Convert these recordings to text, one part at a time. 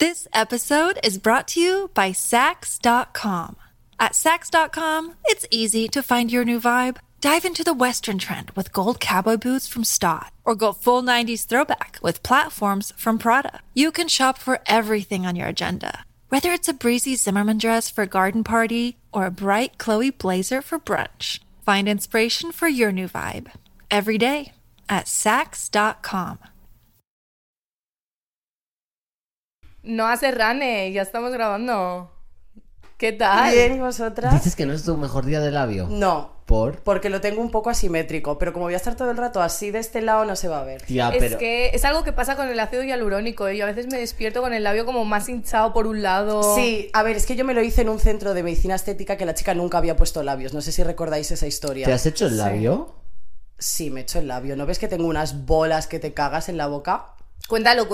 This episode is brought to you by Sax.com. At Sax.com, it's easy to find your new vibe. Dive into the Western trend with gold cowboy boots from Stott, or go full 90s throwback with platforms from Prada. You can shop for everything on your agenda, whether it's a breezy Zimmermann dress for a garden party or a bright Chloe blazer for brunch. Find inspiration for your new vibe every day at Sax.com. Noa Serrane, ya estamos grabando. ¿Qué tal? Bien, ¿y vosotras? ¿Dices que no es tu mejor día de labio? No. ¿Por? Porque lo tengo un poco asimétrico, pero como voy a estar todo el rato así de este lado no se va a ver. Tía, Es pero... que es algo que pasa con el ácido hialurónico. Yo a veces me despierto con el labio como más hinchado por un lado. Sí, a ver, es que yo me lo hice en un centro de medicina estética que la chica nunca había puesto labios. No sé si recordáis esa historia. ¿Te has hecho el labio? Sí, me he hecho el labio. ¿No ves que tengo unas bolas que te cagas en la boca? Cuéntalo.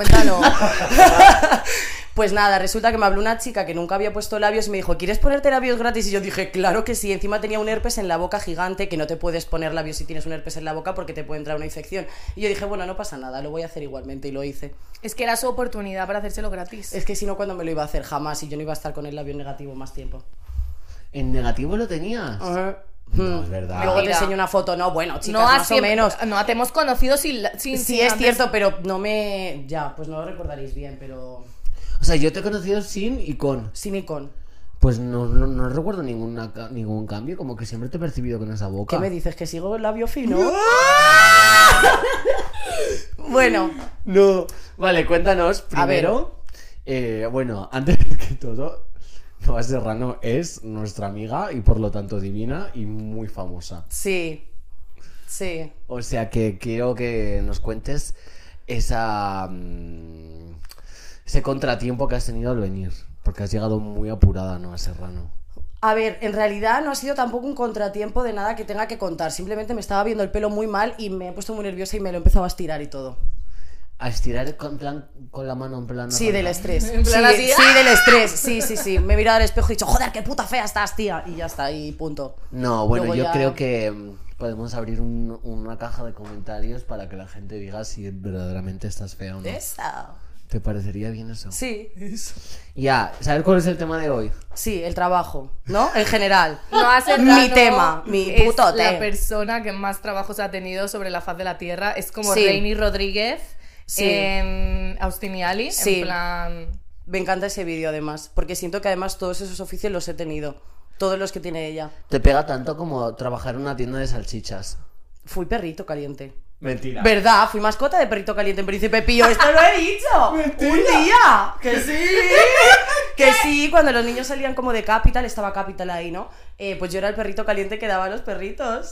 Pues nada, resulta que me habló una chica que nunca había puesto labios y me dijo, ¿quieres ponerte labios gratis? Y yo dije, claro que sí. Encima tenía un herpes en la boca gigante, que no te puedes poner labios si tienes un herpes en la boca porque te puede entrar una infección. Y yo dije, bueno, no pasa nada, lo voy a hacer igualmente, y lo hice. Es que era su oportunidad para hacérselo gratis. Es que si no, ¿cuándo me lo iba a hacer? Jamás, y yo no iba a estar con el labio negativo más tiempo. ¿En negativo lo tenías? No, es verdad. Luego te Mira. enseño una foto, no, bueno, chicas, No, más o menos. No, te hemos conocido sin Sí, sin es antes. cierto, pero no me... Ya, pues no lo recordaréis bien, pero... O sea, yo te he conocido sin y con. Sin y con. Pues no recuerdo ningún cambio, como que siempre te he percibido con esa boca. ¿Qué me dices? ¿Que sigo el labio fino? Bueno, No. Vale, cuéntanos A ver. primero. Bueno, antes que todo, Noa Serrano es nuestra amiga y por lo tanto divina y muy famosa. sí. Sí. O sea que quiero que nos cuentes ese contratiempo que has tenido al venir. Porque has llegado muy apurada, Noa Serrano. A ver, en realidad no ha sido tampoco un contratiempo de nada que tenga que contar. Simplemente me estaba viendo el pelo muy mal y me he puesto muy nerviosa y me lo he empezado a estirar y todo. A estirar con la mano en plan... Sí, del estrés. En plan así, sí, del estrés. Sí. Me he mirado al espejo y he dicho, joder, qué puta fea estás, tía. Y ya está, y punto. No, bueno, Luego yo ya- creo que podemos abrir una caja de comentarios para que la gente diga si verdaderamente estás fea o no. Esa. ¿Te parecería bien eso? Sí. Ya, ¿sabes cuál es el tema de hoy? Sí, el trabajo, ¿no? En general. Noa Serrano Mi tema, mi es puto la tema. persona que más trabajos ha tenido sobre la faz de la tierra. Es como Sí. Reini Rodríguez Sí. en Austin y Ali. Sí. En plan... Me encanta ese vídeo además, porque siento que además todos esos oficios los he tenido. Todos los que tiene ella. Te pega tanto como trabajar en una tienda de salchichas. Fui perrito caliente. Mentira. ¿Verdad? Fui mascota de perrito caliente en Príncipe Pío. ¡Esto lo he dicho! ¡Un día! ¡Que sí! Que sí, cuando los niños salían como de Capital, estaba Capital ahí, ¿no? Pues yo era el perrito caliente que daba a los perritos.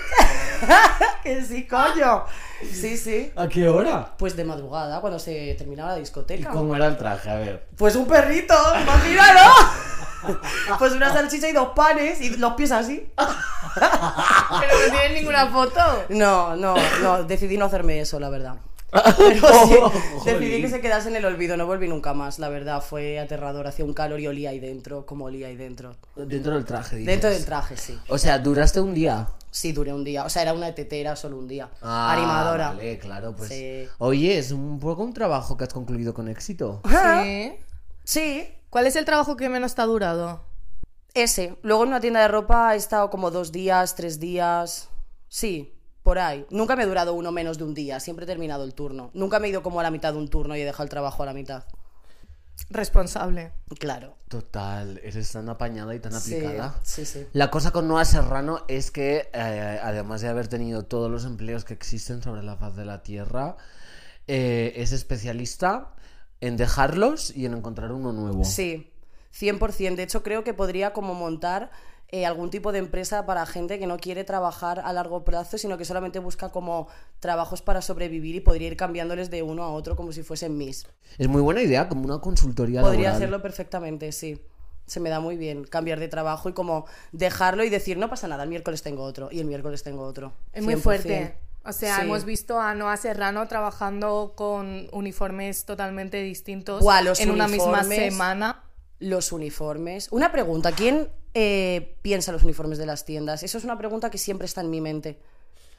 ¡Que sí, coño! Sí. ¿A qué hora? Pues de madrugada, cuando se terminaba la ¿Y discoteca. cómo era el traje? A ver. Pues un perrito, imagínalo. Pues una salchicha y 2 panes y los pies así. Pero no tienen ninguna foto. No, decidí no hacerme eso, la verdad. Pero sí, decidí que se quedase en el olvido, no volví nunca más, la verdad, fue aterrador, hacía un calor y olía ahí dentro, como olía ahí dentro. Dentro del traje, dices. Dentro del traje, sí. O sea, duraste un día. Sí, duré un día, o sea, era una tetera solo un día. Animadora. Vale, claro, pues. Sí. Oye, es un poco un trabajo que has concluido con éxito. Sí. Sí, ¿Cuál es el trabajo que menos te ha durado? ese. Luego en una tienda de ropa he estado como 2 días, 3 días. Sí, por ahí. Nunca me he durado uno menos de un día, siempre he terminado el turno. Nunca me he ido como a la mitad de un turno y he dejado el trabajo a la mitad. Responsable. Claro. Total, eres tan apañada y tan aplicada. Sí. La cosa con Noa Serrano es que, además de haber tenido todos los empleos que existen sobre la faz de la Tierra, es especialista en dejarlos y en encontrar uno nuevo. Sí, 100%. De hecho, creo que podría como montar algún tipo de empresa para gente que no quiere trabajar a largo plazo, sino que solamente busca como trabajos para sobrevivir y podría ir cambiándoles de uno a otro como si fuesen mis. Es muy buena idea, como una consultoría Podría laboral. hacerlo perfectamente, sí. Se me da muy bien cambiar de trabajo y como dejarlo y decir, no pasa nada, el miércoles tengo otro y el miércoles tengo otro. Es muy 100%. fuerte. O sea, Sí. hemos visto a Noa Serrano trabajando con uniformes totalmente distintos Buah, los en una misma uniformes. semana. Los uniformes. Una pregunta, ¿quién piensa los uniformes de las tiendas? Eso es una pregunta que siempre está en mi mente.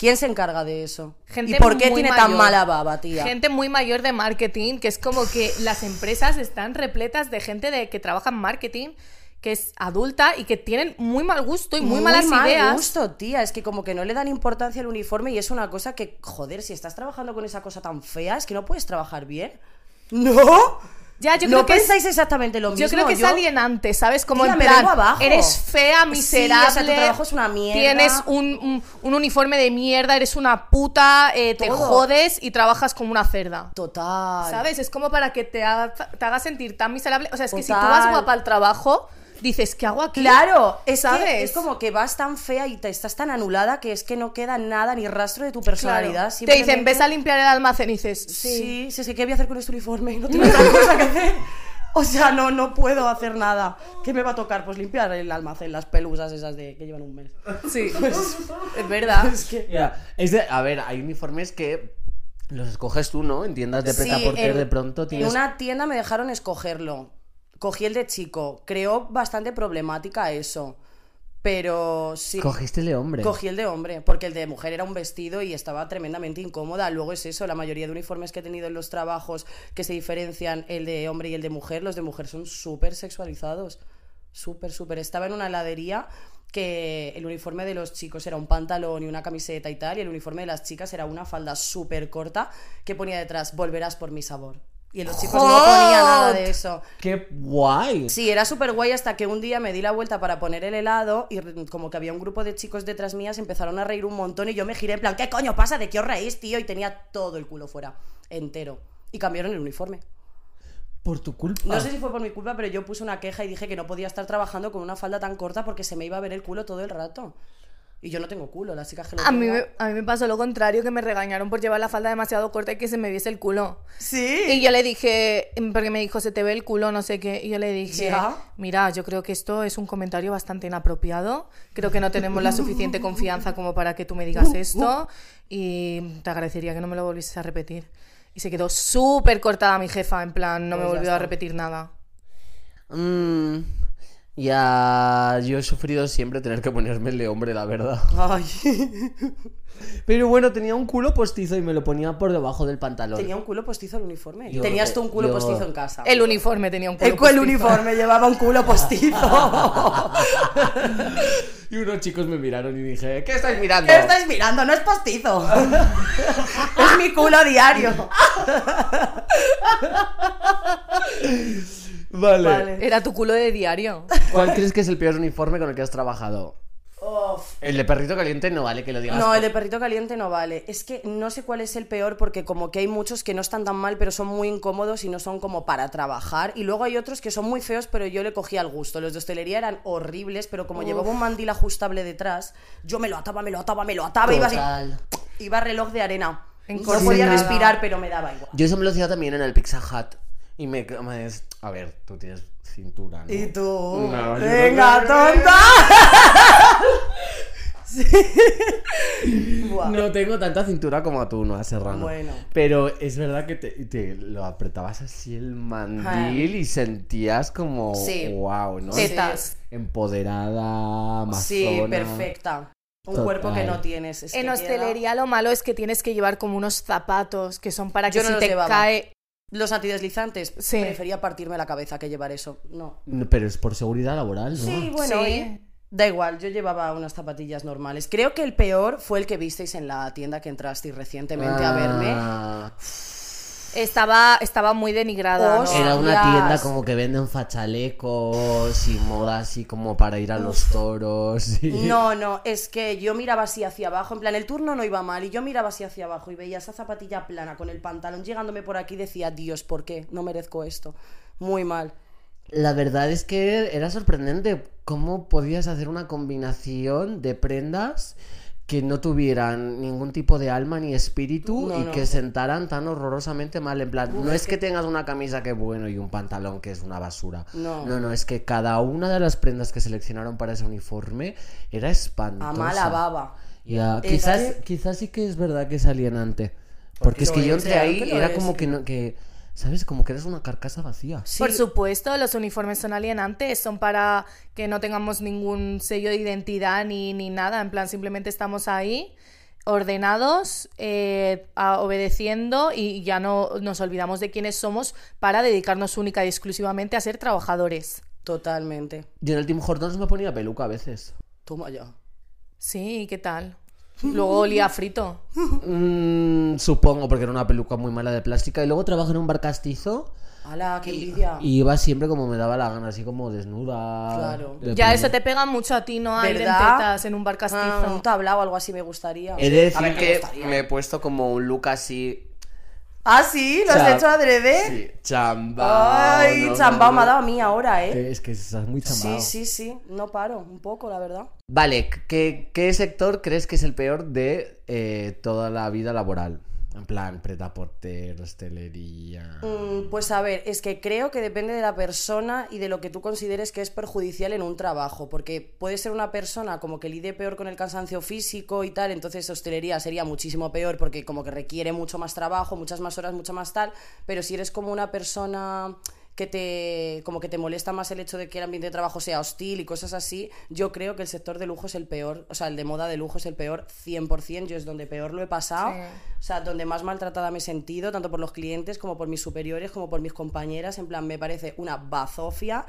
¿Quién se encarga de eso? Gente ¿Y por qué muy tiene tan mayor. mala baba, tía? Gente muy mayor de marketing, que es como que las empresas están repletas de gente que trabaja en marketing, que es adulta y que tienen muy mal gusto y muy malas mal ideas. gusto, tía. Es que como que no le dan importancia al uniforme y es una cosa que, joder, si estás trabajando con esa cosa tan fea, es que no puedes trabajar bien. ¿No? Ya, yo ¿No creo que pensáis exactamente lo mismo? Yo creo que es alienante, ¿sabes? Como Tía, en me plan, vengo abajo. eres fea, Sí, miserable, o sea, tu trabajo es una mierda. tienes un uniforme de mierda, eres una puta, te Todo. jodes y trabajas como una cerda. Total. ¿Sabes? Es como para que te haga sentir tan miserable. O sea, es que si tú Total. vas guapa al trabajo, dices, ¿qué hago aquí? Claro, es ¿Sabes? que es como que vas tan fea y te estás tan anulada que es que no queda nada ni rastro de tu personalidad. Claro. Te dicen, ves a limpiar el almacén y dices, Sí, sí, sí, ¿qué voy a hacer con este uniforme? No tengo otra cosa que hacer. O sea, no puedo hacer nada. ¿Qué me va a tocar? Pues limpiar el almacén, las pelusas esas de que llevan un mes. sí, es verdad. Es que... Ya, a ver, hay uniformes que los escoges tú, ¿no? En tiendas de Sí, prêt-à-porter de pronto tienes... En una tienda me dejaron escogerlo. Cogí el de chico. Creó bastante problemática eso. Pero sí. Cogiste el de hombre. Cogí el de hombre, porque el de mujer era un vestido y estaba tremendamente incómoda. Luego es eso, la mayoría de uniformes que he tenido en los trabajos que se diferencian el de hombre y el de mujer, los de mujer son súper sexualizados. Súper, súper. Estaba en una heladería que el uniforme de los chicos era un pantalón y una camiseta y tal, y el uniforme de las chicas era una falda súper corta que ponía detrás, volverás por mi sabor. Y en los chicos no ponía nada de eso. ¡Qué guay! Sí, era súper guay hasta que un día me di la vuelta para poner el helado y como que había un grupo de chicos detrás mías, empezaron a reír un montón y yo me giré en plan, ¿qué coño pasa? ¿De qué os reís, tío? Y tenía todo el culo fuera, entero. Y cambiaron el uniforme. Por tu culpa. No sé si fue por mi culpa, pero yo puse una queja y dije que no podía estar trabajando con una falda tan corta porque se me iba a ver el culo todo el rato. Y yo no tengo culo, las chicas que lo A mí tengan. me pasó lo contrario, que me regañaron por llevar la falda demasiado corta y que se me viese el culo. Sí. Y yo le dije, porque me dijo, se te ve el culo, no sé qué. Y yo le dije, ¿Ya? mira, yo creo que esto es un comentario bastante inapropiado. Creo que no tenemos la suficiente confianza como para que tú me digas esto. Y te agradecería que no me lo volvieses a repetir. Y se quedó súper cortada mi jefa, en plan, no Pues me ya volvió a está. repetir nada. Ya, yo he sufrido siempre tener que ponerme el de hombre, la verdad. Ay. Pero bueno, tenía un culo postizo y me lo ponía por debajo del pantalón. Tenía un culo postizo el uniforme. Yo- Tenías tú un culo yo- postizo en casa. El uniforme tenía un culo El postizo. uniforme llevaba un culo postizo. Y unos chicos me miraron y dije, ¿qué estáis mirando? ¿Qué estáis mirando? No es postizo. Es mi culo diario. Vale. Era tu culo de diario. ¿Cuál crees que es el peor uniforme con el que has trabajado? Uf. El de perrito caliente no vale que lo digas. No, el de perrito caliente no vale. Es que no sé cuál es el peor porque como que hay muchos que no están tan mal pero son muy incómodos y no son como para trabajar. Y luego hay otros que son muy feos pero yo le cogía al gusto. Los de hostelería eran horribles pero como llevaba un mandil ajustable detrás, yo me lo ataba, iba así, Total. iba reloj de arena. No Encorsetada. podía respirar pero me daba igual. Yo eso me lo hacía también en el Pizza Hut. Y a ver, tú tienes cintura, ¿no? ¿Y tú? No, yo ¡Venga, no- tonta! Sí. Buah. No tengo tanta cintura como tú, no, Serrano. Bueno. Pero es verdad que te lo apretabas así el mandil y sentías como Sí. wow, ¿no? Tetas. Empoderada, amazona. Sí, perfecta. Un Total. cuerpo que no tienes. Es En que hostelería lo malo es que tienes que llevar como unos zapatos que son para que Yo no si los te llevaba. cae... Los antideslizantes, Sí. prefería partirme la cabeza que llevar eso. No. No, pero es por seguridad laboral, ¿no? Sí, bueno, Sí. oye, da igual, yo llevaba unas zapatillas normales. Creo que el peor fue el que visteis en la tienda que entrasteis recientemente a verme. Ah, Estaba muy denigrada, ¿no? Era una Hostias. tienda como que venden fachalecos y moda así como para ir a los toros. Y... No, es que yo miraba así hacia abajo, en plan, el turno no iba mal, y yo miraba así hacia abajo y veía esa zapatilla plana con el pantalón llegándome por aquí y decía, Dios, ¿por qué? No merezco esto. Muy mal. La verdad es que era sorprendente cómo podías hacer una combinación de prendas que no tuvieran ningún tipo de alma ni espíritu No, y no. que sentaran tan horrorosamente mal. En plan, no es que tengas una camisa que bueno y un pantalón que es una basura. No. Es que cada una de las prendas que seleccionaron para ese uniforme era espantosa. A mala baba. Ya, Es quizás sí que es verdad que es alienante. Porque es Lo que yo es, entré claro ahí que y lo era es. como que no, que, ¿sabes? Como que eres una carcasa vacía. Sí. Por supuesto, los uniformes son alienantes, son para que no tengamos ningún sello de identidad ni nada, en plan simplemente estamos ahí ordenados, obedeciendo y ya no nos olvidamos de quiénes somos para dedicarnos única y exclusivamente a ser trabajadores. Totalmente. Yo en el Tim Hortons me ponía peluca a veces. Toma ya. Sí, ¿qué tal? Luego olía a frito. Supongo, porque era una peluca muy mala de plástica. Y luego trabajé en un bar castizo. ¡Hala, qué envidia! Y iba siempre como me daba la gana, así como desnuda. Claro. Ya eso te pega mucho a ti, ¿no? Aire en ¿Verdad? tetas en un bar castizo. Un tablao o algo así me gustaría. He de decir A ver, que gustaría. me he puesto como un look así. ¿Ah, sí? ¿Lo has hecho adrede? Sí, chambao. Ay, no, chambao no, me ha no. dado a mí ahora, ¿eh? Es que estás muy chambao. Sí, no paro, un poco, la verdad. Vale, ¿qué sector crees que es el peor de toda la vida laboral? En plan, pretaporter, hostelería... Pues a ver, es que creo que depende de la persona y de lo que tú consideres que es perjudicial en un trabajo, porque puede ser una persona como que lide peor con el cansancio físico y tal, entonces hostelería sería muchísimo peor porque como que requiere mucho más trabajo, muchas más horas, mucho más tal, pero si eres como una persona como que te molesta más el hecho de que el ambiente de trabajo sea hostil y cosas así, yo creo que el sector de lujo es el peor, o sea, el de moda de lujo es el peor 100%, yo es donde peor lo he pasado, Sí. o sea, donde más maltratada me he sentido, tanto por los clientes como por mis superiores, como por mis compañeras, en plan, me parece una bazofia.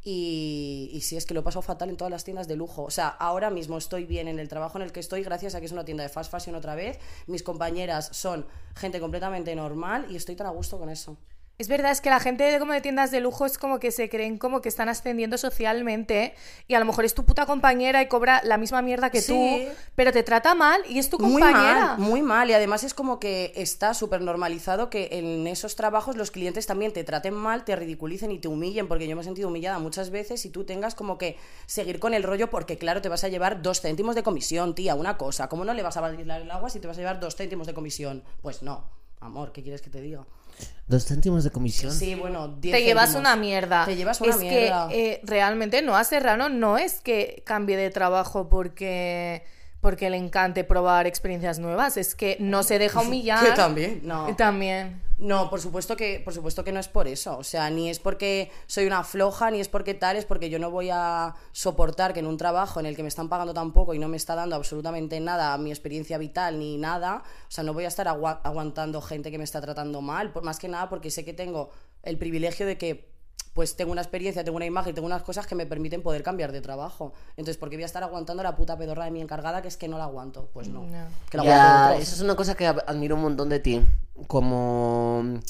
Y sí, es que lo he pasado fatal en todas las tiendas de lujo. O sea, ahora mismo estoy bien en el trabajo en el que estoy gracias a que es una tienda de fast fashion otra vez. Mis compañeras son gente completamente normal y estoy tan a gusto con eso. Es verdad, es que la gente como de tiendas de lujo es como que se creen como que están ascendiendo socialmente y a lo mejor es tu puta compañera y cobra la misma mierda que Sí. tú, pero te trata mal y es tu compañera. Muy mal. Y además es como que está súper normalizado que en esos trabajos los clientes también te traten mal, te ridiculicen y te humillen, porque yo me he sentido humillada muchas veces y tú tengas como que seguir con el rollo porque claro, te vas a llevar 2 céntimos de comisión, tía, una cosa. ¿Cómo no le vas a valer el agua si te vas a llevar 2 céntimos de comisión? Pues no, amor, ¿qué quieres que te diga? 2 céntimos de comisión. Sí, bueno, 10 Te llevas céntimos. una mierda. Te llevas una es mierda. que realmente Noa Serrano no es que cambie de trabajo porque le encante probar experiencias nuevas, es que no se deja humillar. Que también, no. También. No, por supuesto que no es por eso. O sea, ni es porque soy una floja, ni es porque tal, es porque yo no voy a soportar que en un trabajo en el que me están pagando tan poco y no me está dando absolutamente nada a mi experiencia vital ni nada, o sea, no voy a estar aguantando gente que me está tratando mal, más que nada porque sé que tengo el privilegio de que pues tengo una experiencia, tengo una imagen, tengo unas cosas que me permiten poder cambiar de trabajo. Entonces, ¿por qué voy a estar aguantando la puta pedorra de mi encargada que es que no la aguanto? Pues no. No. Que la Ya, aguanten otros. eso es una cosa que admiro un montón de ti. Como...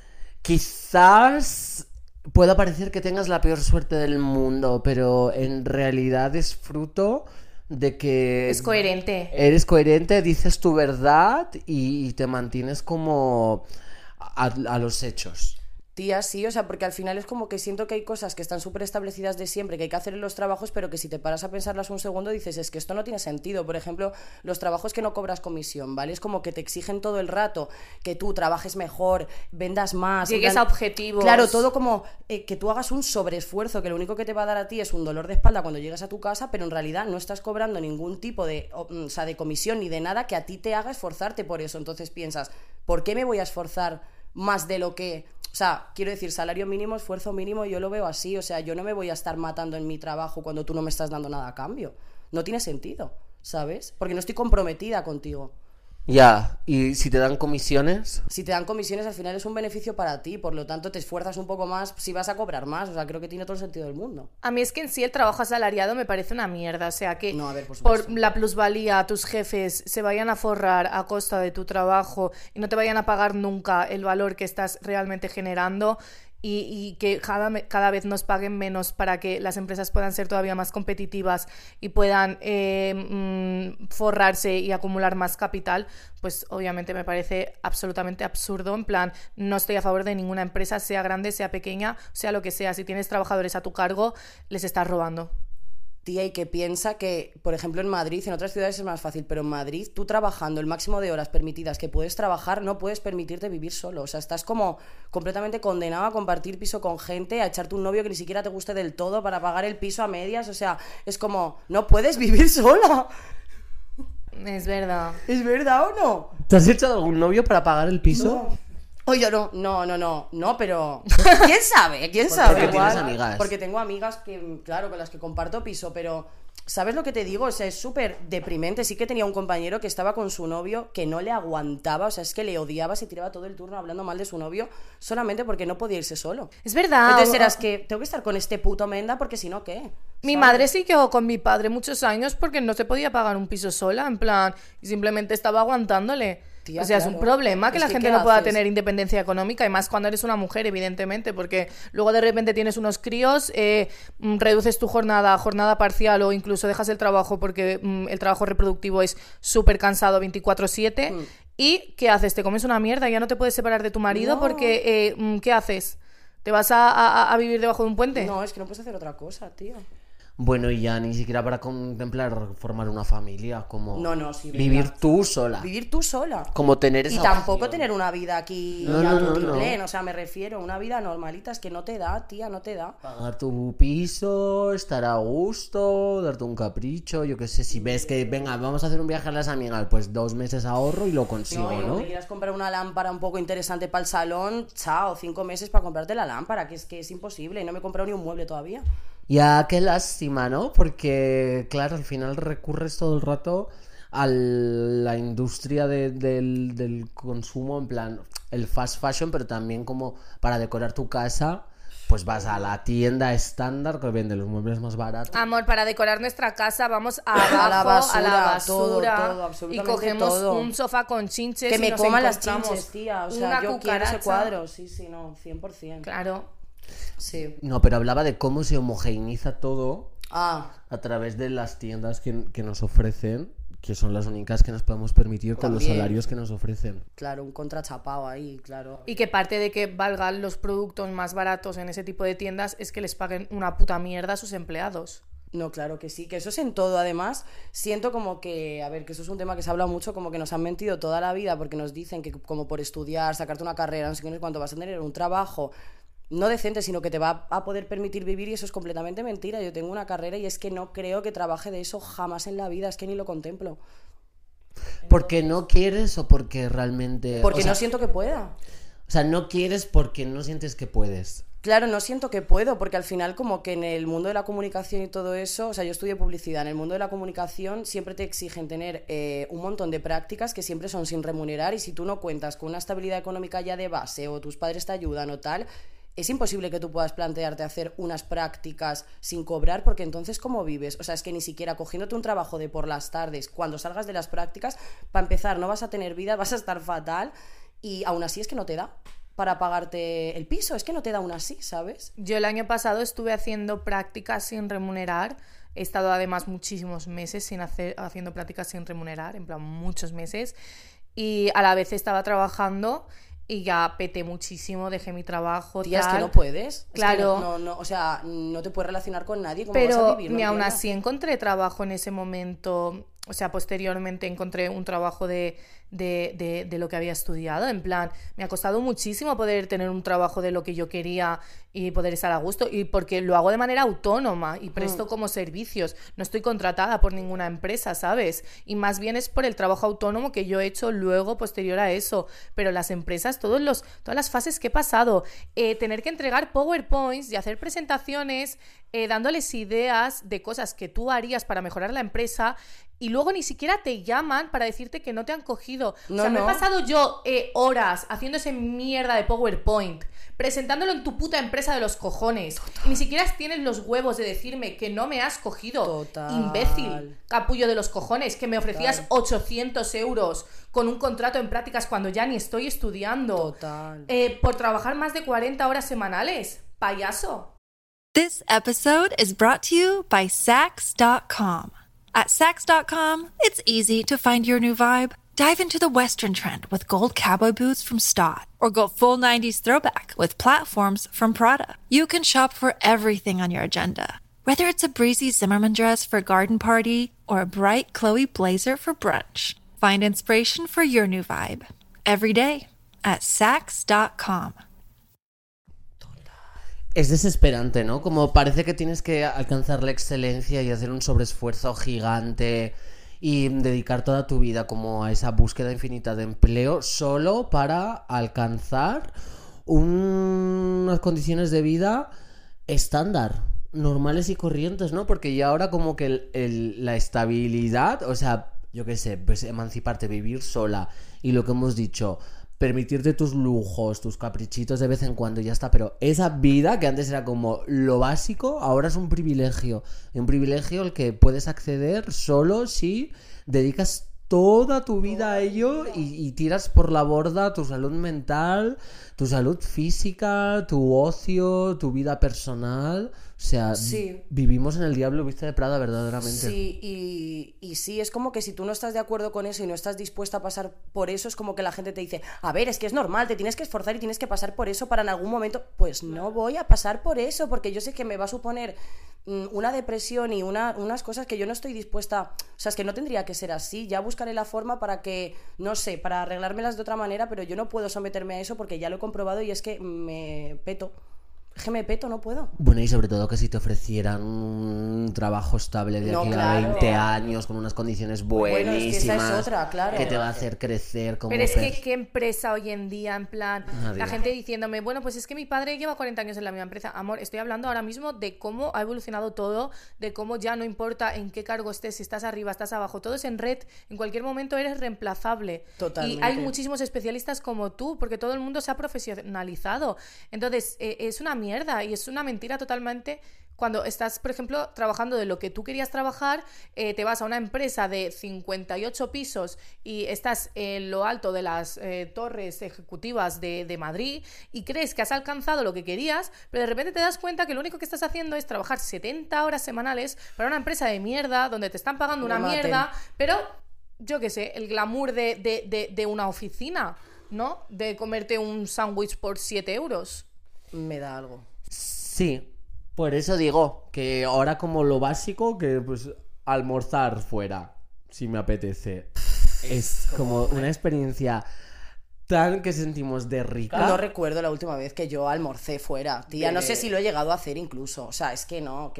Quizás pueda parecer que tengas la peor suerte del mundo, pero en realidad es fruto de que... Es coherente. Eres coherente, dices tu verdad y te mantienes como a los hechos. Tía, sí, o sea, porque al final es como que siento que hay cosas que están súper establecidas de siempre, que hay que hacer en los trabajos, pero que si te paras a pensarlas un segundo dices, es que esto no tiene sentido. Por ejemplo, los trabajos que no cobras comisión, ¿vale? Es como que te exigen todo el rato que tú trabajes mejor, vendas más. Llegues en plan- a objetivos. Claro, todo como que tú hagas un sobreesfuerzo, que lo único que te va a dar a ti es un dolor de espalda cuando llegas a tu casa, pero en realidad no estás cobrando ningún tipo de, o sea, de comisión ni de nada que a ti te haga esforzarte por eso. Entonces piensas, ¿por qué me voy a esforzar más de lo que... O sea, quiero decir, salario mínimo, esfuerzo mínimo, yo lo veo así. O sea, yo no me voy a estar matando en mi trabajo cuando tú no me estás dando nada a cambio. No tiene sentido, ¿sabes? Porque no estoy comprometida contigo. Ya, y si te dan comisiones... Si te dan comisiones, al final es un beneficio para ti. Por lo tanto, te esfuerzas un poco más si vas a cobrar más. O sea, creo que tiene todo el sentido del mundo. A mí es que en sí el trabajo asalariado me parece una mierda, o sea que No, a ver, por supuesto. la plusvalía tus jefes se vayan a forrar a costa de tu trabajo y no te vayan a pagar nunca el valor que estás realmente generando y que cada vez nos paguen menos para que las empresas puedan ser todavía más competitivas y puedan forrarse y acumular más capital, pues obviamente me parece absolutamente absurdo. En plan, no estoy a favor de ninguna empresa, sea grande, sea pequeña, sea lo que sea. Si tienes trabajadores a tu cargo, les estás robando. Tía, y que piensa que, por ejemplo, en Madrid, en otras ciudades es más fácil, pero en Madrid, tú trabajando el máximo de horas permitidas que puedes trabajar, no puedes permitirte vivir solo. O sea, estás como completamente condenado a compartir piso con gente, a echarte un novio que ni siquiera te guste del todo para pagar el piso a medias. O sea, es como, no puedes vivir sola. Es verdad. ¿Es verdad o no? ¿Te has echado algún novio para pagar el piso? No. Oye, no, pero ¿quién sabe? ¿Quién Porque sabe? tienes amigas. Porque tengo amigas que, claro, con las que comparto piso, pero ¿sabes lo que te digo? O sea, es súper deprimente. Sí que tenía un compañero que estaba con su novio que no le aguantaba, o sea, es que le odiaba, se tiraba todo el turno hablando mal de su novio solamente porque no podía irse solo. Es verdad. Entonces eras que tengo que estar con este puto menda porque si no, ¿qué? Mi ¿Sabes? madre sí quedó con mi padre muchos años porque no se podía pagar un piso sola, en plan, y simplemente estaba aguantándole. Tía, O sea, es claro. un problema que Es la que, gente ¿qué no pueda haces? tener independencia económica, y más cuando eres una mujer, evidentemente, porque luego de repente tienes unos críos, reduces tu jornada a jornada parcial o incluso dejas el trabajo porque el trabajo reproductivo es súper cansado 24/7. ¿Y qué haces? Te comes una mierda, ya no te puedes separar de tu marido No. porque ¿qué haces? ¿Te vas a vivir debajo de un puente? No, es que no puedes hacer otra cosa, tío. Bueno, y ya ni siquiera para contemplar formar una familia, como No, sí, vivir venga. tú sola. Vivir tú sola. Como tener Y esa tampoco opción. tener una vida aquí No, a no, no, tutiplén, no. o sea, me refiero, una vida normalita, es que no te da, tía, no te da. Pagar tu piso, estar a gusto, darte un capricho, yo qué sé, si ves que, venga, vamos a hacer un viaje a las amigas, pues 2 meses ahorro y lo consigo, No, ¿no? te quieras comprar una lámpara un poco interesante para el salón, chao, 5 meses para comprarte la lámpara, que es imposible, y no me he comprado ni un mueble todavía. Ya, qué lástima, ¿no? Porque, claro, al final recurres todo el rato a la industria del consumo, en plan, el fast fashion, pero también como para decorar tu casa, pues vas a la tienda estándar que vende los muebles más baratos. Amor, para decorar nuestra casa vamos A la abajo, a la basura, basura, todo, y absolutamente cogemos todo. un sofá con chinches Que y me nos coman las encontramos chinches, tía, o sea, una yo quiero ese cucaracha. cuadro, sí, no, 100%. Claro. Sí. No, pero hablaba de cómo se homogeneiza todo Ah, a través de las tiendas que nos ofrecen, que son las únicas que nos podemos permitir con los También. salarios que nos ofrecen. claro, un contrachapao ahí, claro. Y que parte de que valgan los productos más baratos en ese tipo de tiendas es que les paguen una puta mierda a sus empleados. No, claro que sí, que eso es en todo. Además, siento como que, a ver, que eso es un tema que se habla mucho, como que nos han mentido toda la vida porque nos dicen que como por estudiar, sacarte una carrera, no sé qué, no sé cuánto, vas a tener un trabajo no decente, sino que te va a poder permitir vivir, y eso es completamente mentira. Yo tengo una carrera y es que no creo que trabaje de eso jamás en la vida, es que ni lo contemplo. ¿Porque no quieres o porque realmente...? Porque o sea, no siento que pueda. O sea, no quieres porque no sientes que puedes. Claro, no siento que puedo, porque al final como que en el mundo de la comunicación y todo eso, o sea, yo estudié publicidad, en el mundo de la comunicación siempre te exigen tener un montón de prácticas que siempre son sin remunerar, y si tú no cuentas con una estabilidad económica ya de base o tus padres te ayudan o tal, es imposible que tú puedas plantearte hacer unas prácticas sin cobrar, porque entonces ¿cómo vives? O sea, es que ni siquiera cogiéndote un trabajo de por las tardes, cuando salgas de las prácticas, para empezar no vas a tener vida, vas a estar fatal, y aún así es que no te da para pagarte el piso, es que no te da aún así, ¿sabes? Yo el año pasado estuve haciendo prácticas sin remunerar. He estado además muchísimos meses haciendo prácticas sin remunerar, en plan muchos meses. Y a la vez estaba trabajando y ya peté muchísimo, dejé mi trabajo, Tía, es tal. que no puedes. Claro. Es que no, o sea, no te puedes relacionar con nadie. ¿Cómo vas a Pero vivir? No ni aún entiendo. así encontré trabajo en ese momento. O sea, posteriormente encontré un trabajo de lo que había estudiado. En plan, me ha costado muchísimo poder tener un trabajo de lo que yo quería y poder estar a gusto. Y porque lo hago de manera autónoma y presto como servicios. No estoy contratada por ninguna empresa, ¿sabes? Y más bien es por el trabajo autónomo que yo he hecho luego, posterior a eso. Pero las empresas, todas las fases que he pasado, tener que entregar PowerPoints y hacer presentaciones, dándoles ideas de cosas que tú harías para mejorar la empresa, y luego ni siquiera te llaman para decirte que no te han cogido. O sea, me he pasado yo horas haciendo ese mierda de PowerPoint, presentándolo en tu puta empresa de los cojones. Total. Y ni siquiera tienes los huevos de decirme que no me has cogido. Total. Imbécil, capullo de los cojones, que me ofrecías 800 euros con un contrato en prácticas cuando ya ni estoy estudiando. Total. Por trabajar más de 40 horas semanales. Payaso. This episode is brought to you by Sax.com. At Sax.com, it's easy to find your new vibe. Dive into the Western trend with gold cowboy boots from Stott, or go full 90s throwback with platforms from Prada. You can shop for everything on your agenda, whether it's a breezy Zimmermann dress for a garden party or a bright Chloe blazer for brunch. Find inspiration for your new vibe every day at Sax.com. Es desesperante, ¿no? Como parece que tienes que alcanzar la excelencia y hacer un sobreesfuerzo gigante y dedicar toda tu vida como a esa búsqueda infinita de empleo solo para alcanzar unas condiciones de vida estándar, normales y corrientes, ¿no? Porque ya ahora como que la estabilidad, o sea, yo qué sé, pues emanciparte, vivir sola y lo que hemos dicho, permitirte tus lujos, tus caprichitos de vez en cuando y ya está, pero esa vida que antes era como lo básico, ahora es un privilegio, y un privilegio al que puedes acceder solo si dedicas toda tu vida a ello y tiras por la borda tu salud mental, tu salud física, tu ocio, tu vida personal. O sea, Sí. vivimos en el diablo viste de Prada verdaderamente. Sí, y sí, es como que si tú no estás de acuerdo con eso y no estás dispuesta a pasar por eso, es como que la gente te dice, a ver, es que es normal, te tienes que esforzar y tienes que pasar por eso para en algún momento. Pues no voy a pasar por eso, porque yo sé que me va a suponer una depresión y unas cosas que yo no estoy dispuesta. O sea, es que no tendría que ser así. Ya buscaré la forma para que, no sé, para arreglármelas de otra manera, pero yo no puedo someterme a eso porque ya lo he comprobado y es que me peto. Es que me peto, no puedo. Bueno, y sobre todo que si te ofrecieran un trabajo estable de No, aquí claro. a 20 años, con unas condiciones Bueno, es que buenísimas, esa es otra, claro. que te va a hacer crecer como Pero es que, per- ¿qué empresa hoy en día, en plan, Nadie. la gente diciéndome, bueno, pues es que mi padre lleva 40 años en la misma empresa? Amor, estoy hablando ahora mismo de cómo ha evolucionado todo, de cómo ya no importa en qué cargo estés, si estás arriba, estás abajo, todo es en red, en cualquier momento eres reemplazable. Totalmente. Y hay muchísimos especialistas como tú, porque todo el mundo se ha profesionalizado. Entonces, es una mierda y es una mentira totalmente. Cuando estás, por ejemplo, trabajando de lo que tú querías trabajar, te vas a una empresa de 58 pisos y estás en lo alto de las torres ejecutivas de Madrid y crees que has alcanzado lo que querías, pero de repente te das cuenta que lo único que estás haciendo es trabajar 70 horas semanales para una empresa de mierda, donde te están pagando una Me maten. mierda, pero, yo qué sé, el glamour de una oficina, ¿no? De comerte un sándwich por 7 euros. Me da algo. Sí, por eso digo que ahora como lo básico, que pues almorzar fuera, si me apetece, es como una experiencia tan que sentimos de rica. No recuerdo la última vez que yo almorcé fuera, tía. No sé si lo he llegado a hacer incluso. O sea, es que no.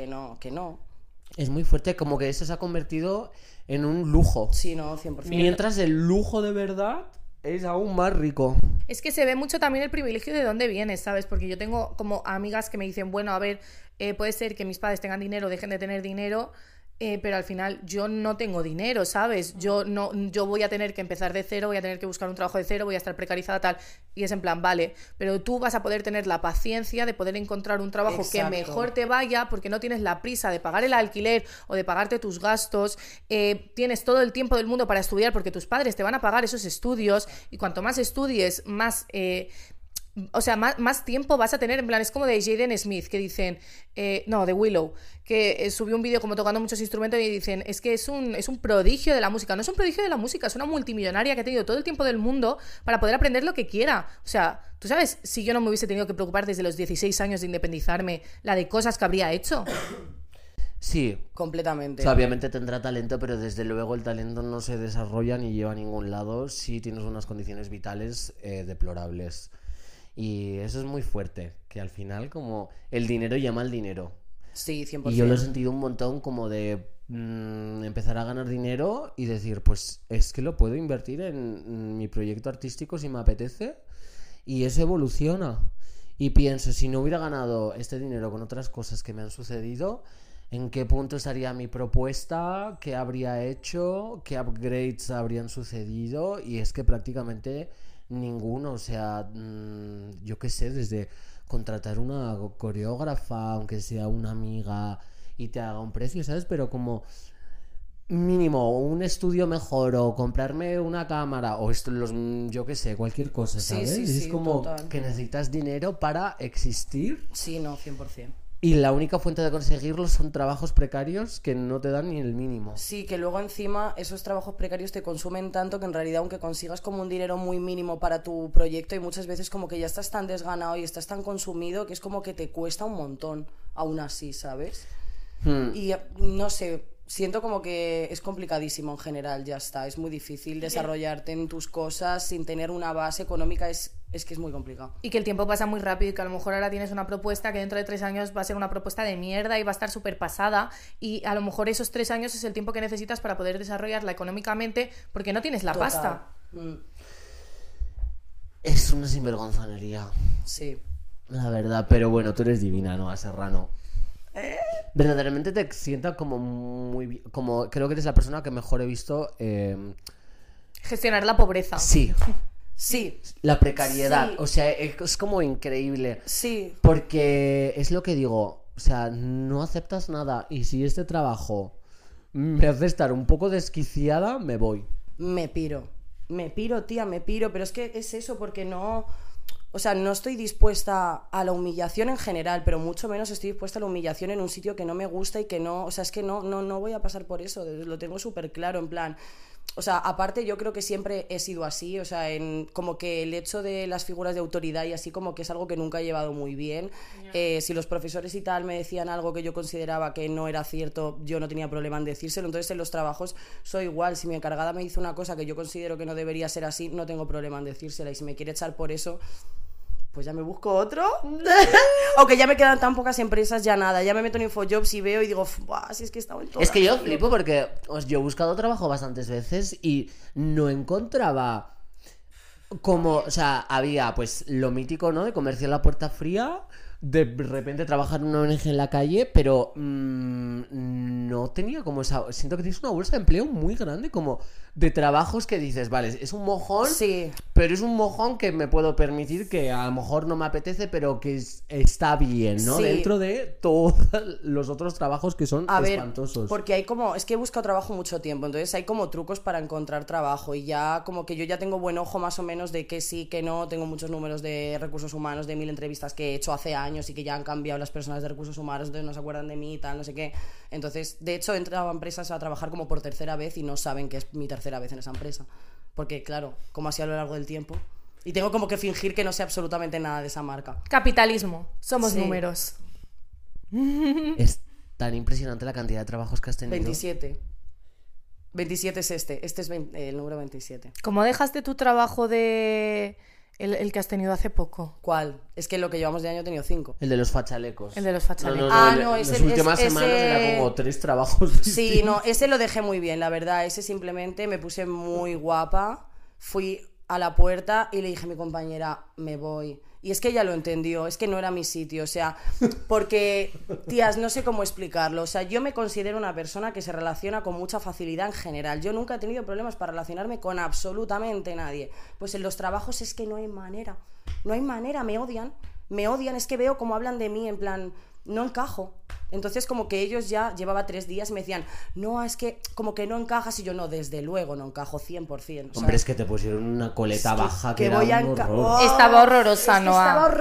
Es muy fuerte, como que eso se ha convertido en un lujo. Sí, no, 100%. Mientras el lujo de verdad es aún más rico. Es que se ve mucho también el privilegio de dónde vienes, ¿sabes? Porque yo tengo como amigas que me dicen, bueno, a ver, puede ser que mis padres tengan dinero, dejen de tener dinero, pero al final yo no tengo dinero, ¿sabes? Yo voy a tener que empezar de cero, voy a tener que buscar un trabajo de cero, voy a estar precarizada tal, y es en plan, vale, pero tú vas a poder tener la paciencia de poder encontrar un trabajo que Exacto. mejor te vaya, porque no tienes la prisa de pagar el alquiler o de pagarte tus gastos, tienes todo el tiempo del mundo para estudiar porque tus padres te van a pagar esos estudios, y cuanto más estudies, más... o sea, más tiempo vas a tener. En plan, es como de Jaden Smith, que dicen, no, de Willow, que subió un vídeo como tocando muchos instrumentos y dicen, es que es un prodigio de la música. No es un prodigio de la música, es una multimillonaria que ha tenido todo el tiempo del mundo para poder aprender lo que quiera. O sea, tú sabes, si yo no me hubiese tenido que preocupar desde los 16 años de independizarme, la de cosas que habría hecho. Sí, Completamente. o sea, obviamente tendrá talento, pero desde luego el talento no se desarrolla ni lleva a ningún lado si tienes unas condiciones vitales deplorables. Y eso es muy fuerte, que al final como el dinero llama al dinero. Sí, 100%. Y yo lo he sentido un montón como de empezar a ganar dinero y decir, pues es que lo puedo invertir en mi proyecto artístico si me apetece, y eso evoluciona. Y pienso, si no hubiera ganado este dinero con otras cosas que me han sucedido, ¿en qué punto estaría mi propuesta? ¿Qué habría hecho? ¿Qué upgrades habrían sucedido? Y es que prácticamente ninguno. O sea, yo qué sé, desde contratar una coreógrafa, aunque sea una amiga, y te haga un precio, ¿sabes? Pero como mínimo un estudio mejor, o comprarme una cámara, o esto, yo qué sé, cualquier cosa, Sí, ¿sabes? sí, Es sí, como total. que necesitas dinero para existir. Sí, no, 100%. Y la única fuente de conseguirlo son trabajos precarios que no te dan ni el mínimo. Sí, que luego encima esos trabajos precarios te consumen tanto que en realidad aunque consigas como un dinero muy mínimo para tu proyecto, y muchas veces como que ya estás tan desganado y estás tan consumido que es como que te cuesta un montón aún así, ¿sabes? Y no sé, siento como que es complicadísimo en general, ya está, es muy difícil desarrollarte en tus cosas sin tener una base económica, es Es que es muy complicado. Y que el tiempo pasa muy rápido y que a lo mejor ahora tienes una propuesta que dentro de 3 años va a ser una propuesta de mierda y va a estar súper pasada, y a lo mejor esos 3 años es el tiempo que necesitas para poder desarrollarla económicamente porque no tienes la Total. pasta. Es una sinvergonzonería, Sí. la verdad. Pero bueno, tú eres divina, ¿no? A Serrano. Verdaderamente te sienta como muy bien. Como creo que eres la persona que mejor he visto. Gestionar la pobreza. Sí, Sí. la precariedad. Sí. O sea, es como increíble. Sí. Porque es lo que digo. O sea, no aceptas nada. Y si este trabajo me hace estar un poco desquiciada, me voy. Me piro, tía, me piro, pero es que es eso, porque no, o sea, no estoy dispuesta a la humillación en general, pero mucho menos estoy dispuesta a la humillación en un sitio que no me gusta y que no, o sea, es que no voy a pasar por eso, lo tengo súper claro, en plan, o sea, aparte yo creo que siempre he sido así, o sea, como que el hecho de las figuras de autoridad y así como que es algo que nunca he llevado muy bien. Si los profesores y tal me decían algo que yo consideraba que no era cierto, yo no tenía problema en decírselo. Entonces en los trabajos soy igual, si mi encargada me dice una cosa que yo considero que no debería ser así, no tengo problema en decírsela, y si me quiere echar por eso, pues ya me busco otro. Aunque ya me quedan tan pocas empresas, ya nada. Ya me meto en Infojobs y veo y digo, ¡buah! Si es que he estado en todas. Es que yo flipo porque yo he buscado trabajo bastantes veces y no encontraba como, o sea, había pues lo mítico, ¿no? De comercio a la puerta fría, de repente trabajar en una ONG en la calle, pero no tenía como esa... Siento que tienes una bolsa de empleo muy grande, como de trabajos que dices, vale, es un mojón, Sí. pero es un mojón que me puedo permitir, que a lo mejor no me apetece, pero que está bien, ¿no? Sí. Dentro de todos los otros trabajos que son A ver, espantosos. porque hay como, es que he buscado trabajo mucho tiempo, entonces hay como trucos para encontrar trabajo, y ya como que yo ya tengo buen ojo más o menos de que sí, que no, tengo muchos números de recursos humanos, de 1000 entrevistas que he hecho hace años y que ya han cambiado las personas de recursos humanos, entonces no se acuerdan de mí y tal, no sé qué. Entonces, de hecho, he entrado a empresas a trabajar como por tercera vez y no saben que es mi tercera vez en esa empresa, porque claro, como así a lo largo del tiempo, y tengo como que fingir que no sé absolutamente nada de esa marca. Capitalismo. Somos Sí. números. Es tan impresionante la cantidad de trabajos que has tenido. 27 es este es el número 27. ¿Cómo dejaste tu trabajo de... el que has tenido hace poco? ¿Cuál? Es que lo que llevamos de año he tenido 5. El de los fachalecos. El de los fachalecos. No, las ese- últimas ese- semanas era como 3 trabajos Sí, distintos. no, ese lo dejé muy bien, la verdad. Ese simplemente me puse muy guapa, fui a la puerta y le dije a mi compañera, me voy. Y es que ella lo entendió, es que no era mi sitio, o sea, porque, tías, no sé cómo explicarlo. O sea, yo me considero una persona que se relaciona con mucha facilidad en general. Yo nunca he tenido problemas para relacionarme con absolutamente nadie. Pues en los trabajos es que no hay manera, me odian, es que veo cómo hablan de mí, en plan, no encajo. Entonces como que ellos ya llevaba 3 días y me decían, no, es que como que no encajas, y yo no, desde luego no encajo 100%. O sea, Hombre, es que te pusieron una coleta baja que, que era voy a un enca- horror. ¡Oh! Estaba horrorosa, Es que Noa. estaba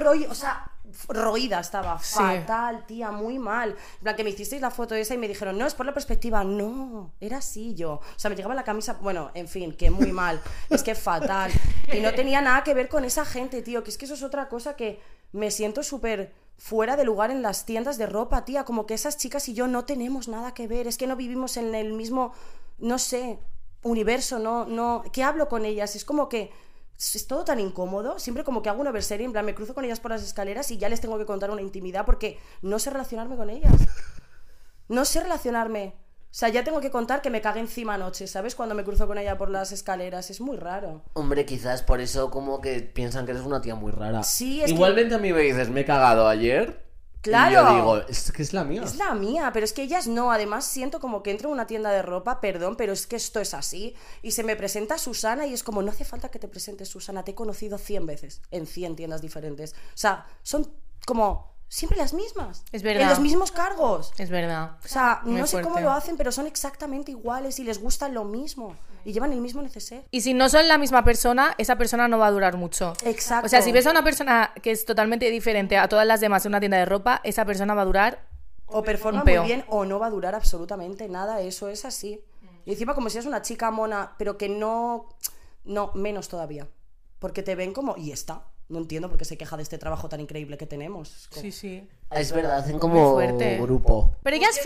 roída estaba, Sí. fatal, tía, muy mal. En plan, que me hicisteis la foto esa y me dijeron, no, es por la perspectiva. No, era así yo. O sea, me llegaba la camisa, bueno, en fin, que muy mal. Es que fatal. Y no tenía nada que ver con esa gente, tío, que es que eso es otra cosa que me siento súper fuera de lugar en las tiendas de ropa, tía. Como que esas chicas y yo no tenemos nada que ver. Es que no vivimos en el mismo, no sé, universo, no. ¿Qué hablo con ellas? Es como que es todo tan incómodo, siempre como que hago una overserie, en plan me cruzo con ellas por las escaleras y ya les tengo que contar una intimidad porque no sé relacionarme con ellas. No sé relacionarme. O sea, ya tengo que contar que me cagué encima anoche, ¿sabes? Cuando me cruzo con ella por las escaleras, es muy raro. Hombre, quizás por eso como que piensan que eres una tía muy rara. Sí, es Igualmente a mí me dices, me he cagado ayer. Claro. Y yo digo, es que es la mía. Es la mía, pero es que ellas no. Además siento como que entro en una tienda de ropa, perdón, pero es que esto es así. Y se me presenta Susana y es como, no hace falta que te presentes, Susana, te he conocido 100 veces en 100 tiendas diferentes. O sea, son como siempre las mismas. Es verdad. En los mismos cargos. Es verdad. O sea, Muy no sé cómo fuerte. lo hacen, pero son exactamente iguales y les gusta lo mismo. Y llevan el mismo neceser. Y si no son la misma persona, esa persona no va a durar mucho. Exacto. O sea, si ves a una persona que es totalmente diferente a todas las demás en una tienda de ropa, esa persona va a durar O performa un muy peo. bien o no va a durar absolutamente nada, eso es así. Y encima como si eres una chica mona, pero que no, menos todavía. Porque te ven como, y está. No entiendo por qué se queja de este trabajo tan increíble que tenemos. Es como- Sí. Es verdad, hacen como fuerte. grupo. Pero ellas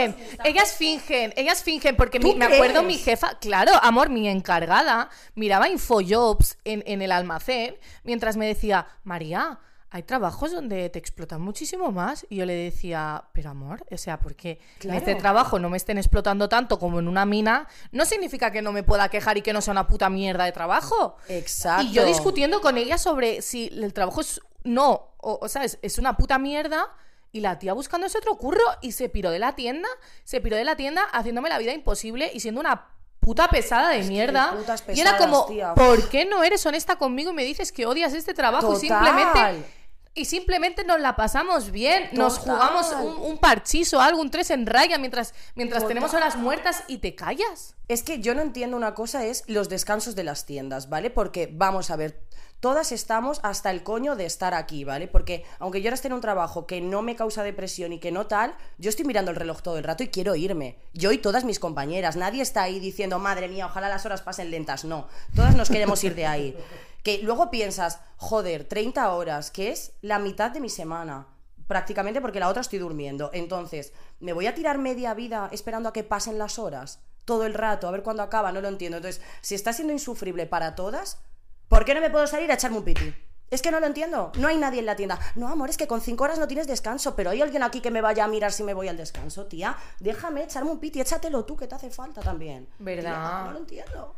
fingen, porque ¿Tú me acuerdo crees? mi jefa, claro, amor, mi encargada, miraba Infojobs en el almacén, mientras me decía, María, hay trabajos donde te explotan muchísimo más. Y yo le decía, pero amor, o sea, porque Claro. en este trabajo no me estén explotando tanto como en una mina, no significa que no me pueda quejar y que no sea una puta mierda de trabajo. Exacto. Y yo discutiendo con ella sobre si el trabajo es... No, o sea, es una puta mierda. Y la tía buscándose otro curro y se piró de la tienda haciéndome la vida imposible y siendo una puta pesada de mierda. putas Y era pesadas, como, tía. ¿por qué no eres honesta conmigo y me dices que odias este trabajo? Total. Y simplemente nos la pasamos bien, nos Total. jugamos un parchís o algo, un 3 en raya mientras tenemos horas muertas y te callas. Es que yo no entiendo una cosa, es los descansos de las tiendas, ¿vale? Porque, vamos a ver, todas estamos hasta el coño de estar aquí, ¿vale? Porque aunque yo ahora esté en un trabajo que no me causa depresión y que no tal, yo estoy mirando el reloj todo el rato y quiero irme. Yo y todas mis compañeras. Nadie está ahí diciendo, madre mía, ojalá las horas pasen lentas. No, todas nos queremos ir de ahí. Que luego piensas, joder, 30 horas, que es la mitad de mi semana. Prácticamente, porque la otra estoy durmiendo. Entonces, ¿me voy a tirar media vida esperando a que pasen las horas? Todo el rato, a ver cuándo acaba, no lo entiendo. Entonces, si está siendo insufrible para todas, ¿por qué no me puedo salir a echarme un piti? Es que no lo entiendo. No hay nadie en la tienda. No, amor, es que con 5 horas no tienes descanso, pero hay alguien aquí que me vaya a mirar si me voy al descanso, tía. Déjame echarme un piti, échatelo tú, que te hace falta también. ¿Verdad? Tía, no lo entiendo.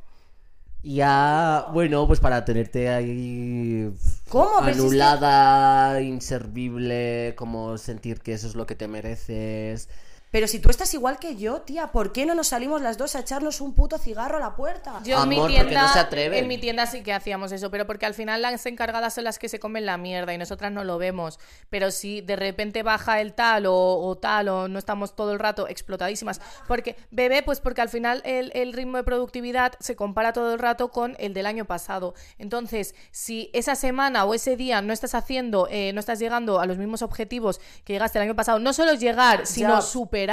Ya, bueno, pues para tenerte ahí ¿Cómo? Pero si es que- anulada, inservible, como sentir que eso es lo que te mereces. Pero si tú estás igual que yo, tía, ¿por qué no nos salimos las dos a echarnos un puto cigarro a la puerta? Yo en mi Amor, porque tienda, no se atreven. en mi tienda sí que hacíamos eso, pero porque al final las encargadas son las que se comen la mierda y nosotras no lo vemos. Pero si de repente baja el tal o tal, o no estamos todo el rato explotadísimas, porque bebé, pues porque al final el ritmo de productividad se compara todo el rato con el del año pasado. Entonces, si esa semana o ese día no estás haciendo, no estás llegando a los mismos objetivos que llegaste el año pasado, no solo llegar, sino Ya. superarlos,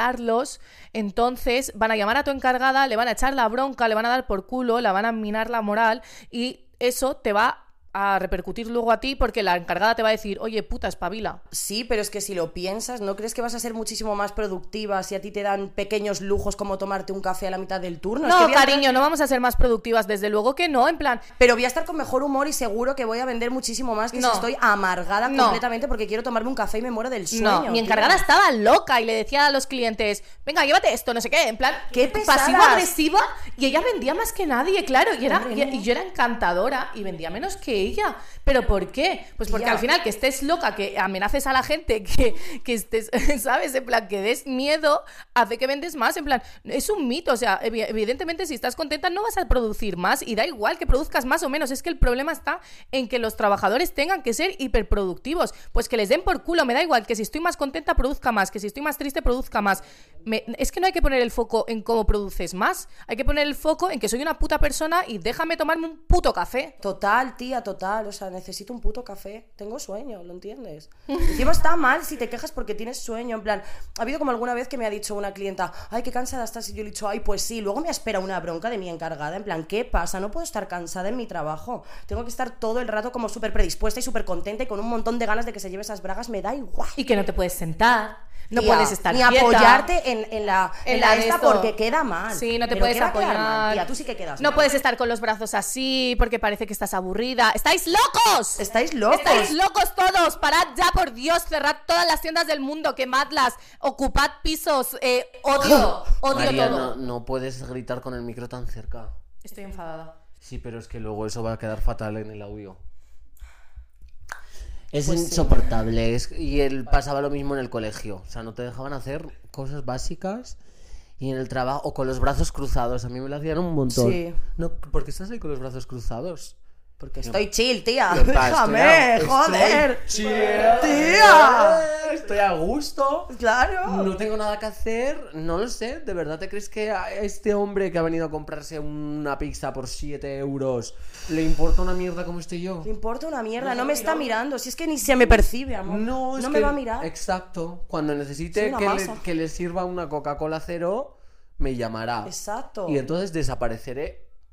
entonces van a llamar a tu encargada, le van a echar la bronca, le van a dar por culo, la van a minar la moral y eso te va a repercutir luego a ti porque la encargada te va a decir, oye, puta, espabila. Sí, pero es que si lo piensas, ¿no crees que vas a ser muchísimo más productiva si a ti te dan pequeños lujos como tomarte un café a la mitad del turno? Es que No, voy a cariño, estar- no vamos a ser más productivas, desde luego que no, en plan... Pero voy a estar con mejor humor y seguro que voy a vender muchísimo más que No. si estoy amargada No. completamente porque quiero tomarme un café y me muero del sueño. No, mi encargada tía. estaba loca y le decía a los clientes, venga, llévate esto, no sé qué, en plan, ¡Qué pesadas! pasivo-agresiva, y ella vendía más que nadie, claro, y Hombre, no. yo era encantadora y vendía menos que ella. ¿Pero por qué? Pues porque Tía. al final que estés loca, que amenaces a la gente, que estés, ¿sabes? En plan, que des miedo, hace que vendes más, en plan, es un mito, o sea, evidentemente si estás contenta no vas a producir más y da igual que produzcas más o menos, es que el problema está en que los trabajadores tengan que ser hiperproductivos, pues que les den por culo, me da igual, que si estoy más contenta produzca más, que si estoy más triste produzca más. Es que no hay que poner el foco en cómo produces más, hay que poner el foco en que soy una puta persona y déjame tomarme un puto café. Total, tía, total. O sea, necesito un puto café. Tengo sueño, ¿lo entiendes? Encima está mal si te quejas porque tienes sueño. En plan, ha habido como alguna vez que me ha dicho una clienta, ay, qué cansada estás. Y yo le he dicho, ay, pues sí. Luego me espera una bronca de mi encargada. En plan, ¿qué pasa? No puedo estar cansada en mi trabajo. Tengo que estar todo el rato como súper predispuesta y súper contenta y con un montón de ganas de que se lleve esas bragas. Me da igual. Y que no te puedes sentar, no Tía, puedes estar ni quieta. apoyarte en la En la de esta esto. porque queda mal. Sí, no te Pero puedes ¿qué va a quedar mal, apoyar. tía? Tú sí que quedas No mal. puedes estar con los brazos así porque parece que estás aburrida. ¡Estáis locos! Estáis locos. ¡Estáis locos todos! ¡Parad ya, por Dios! ¡Cerrad todas las tiendas del mundo! ¡Quemadlas! ¡Ocupad pisos! ¡Odio! ¡Odio María, todo! no puedes gritar con el micro tan cerca. Estoy enfadada. Sí, pero es que luego eso va a quedar fatal en el audio. Es Pues sí. insoportable. Y él pasaba lo mismo en el colegio. O sea, no te dejaban hacer cosas básicas. Y en el trabajo, o con los brazos cruzados. A mí me lo hacían un montón. Sí. No, ¿por qué estás ahí con los brazos cruzados? Porque estoy chill, tía. Yo, pa, Déjame, estoy joder. chill. Tía. Estoy a gusto. Claro. No tengo nada que hacer. No lo sé. ¿De verdad te crees que a este hombre que ha venido a comprarse una pizza por 7 euros le importa una mierda como estoy yo? Le importa una mierda, no me está mirando. Si es que ni se me percibe, amor. No, es no que, me va a mirar. Exacto. Cuando necesite Soy una masa. que le sirva una Coca-Cola cero, me llamará. Exacto. Y entonces desapareceré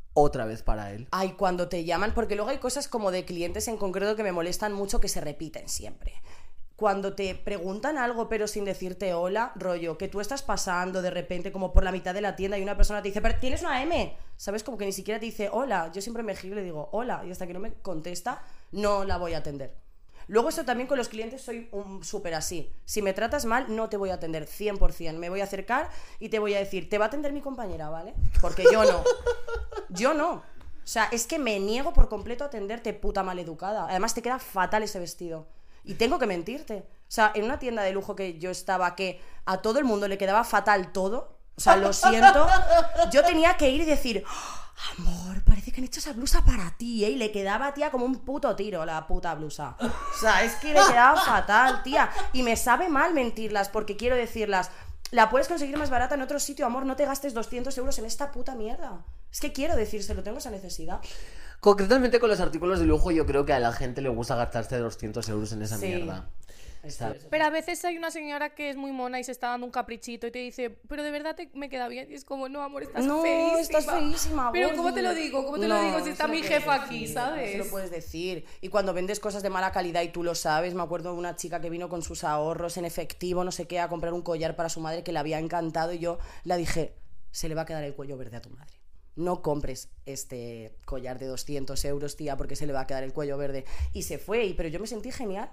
otra vez para él. Ay, cuando te llaman, porque luego hay cosas como de clientes en concreto que me molestan mucho, que se repiten siempre. Cuando te preguntan algo pero sin decirte hola, rollo, que tú estás pasando de repente como por la mitad de la tienda y una persona te dice, pero tienes una M, ¿sabes? Como que ni siquiera te dice hola. Yo siempre me giro y le digo hola, y hasta que no me contesta, no la voy a atender. Luego esto también con los clientes soy súper así. Si me tratas mal, no te voy a atender 100%. Me voy a acercar y te voy a decir, te va a atender mi compañera, ¿vale? Porque yo no. Yo no. O sea, es que me niego por completo a atenderte, puta maleducada. Además te queda fatal ese vestido. Y tengo que mentirte. O sea, en una tienda de lujo que yo estaba, que a todo el mundo le quedaba fatal todo, o sea, lo siento, yo tenía que ir y decir... Amor, parece que han hecho esa blusa para ti, ¿eh? Y le quedaba, tía, como un puto tiro la puta blusa. O sea, es que le quedaba fatal, tía. Y me sabe mal mentirlas, porque quiero decirlas, la puedes conseguir más barata en otro sitio, amor, no te gastes 200 euros en esta puta mierda. Es que quiero decírselo, tengo esa necesidad. Concretamente con los artículos de lujo, yo creo que a la gente le gusta gastarse 200 euros en esa Sí. mierda. ¿Sabes? Pero a veces hay una señora que es muy mona y se está dando un caprichito y te dice, pero de verdad me queda bien. Y es como, no, amor, estás No, feísima. estás feísima, Pero Gordi. ¿cómo te lo digo? ¿Cómo te lo No, digo si no está se lo mi puedes jefa aquí, decir, ¿sabes? No se lo puedes decir. Y cuando vendes cosas de mala calidad y tú lo sabes, me acuerdo de una chica que vino con sus ahorros en efectivo, no sé qué, a comprar un collar para su madre que le había encantado y yo la dije, se le va a quedar el cuello verde a tu madre. No compres este collar de 200 euros, tía, porque se le va a quedar el cuello verde. Y se fue, pero yo me sentí genial.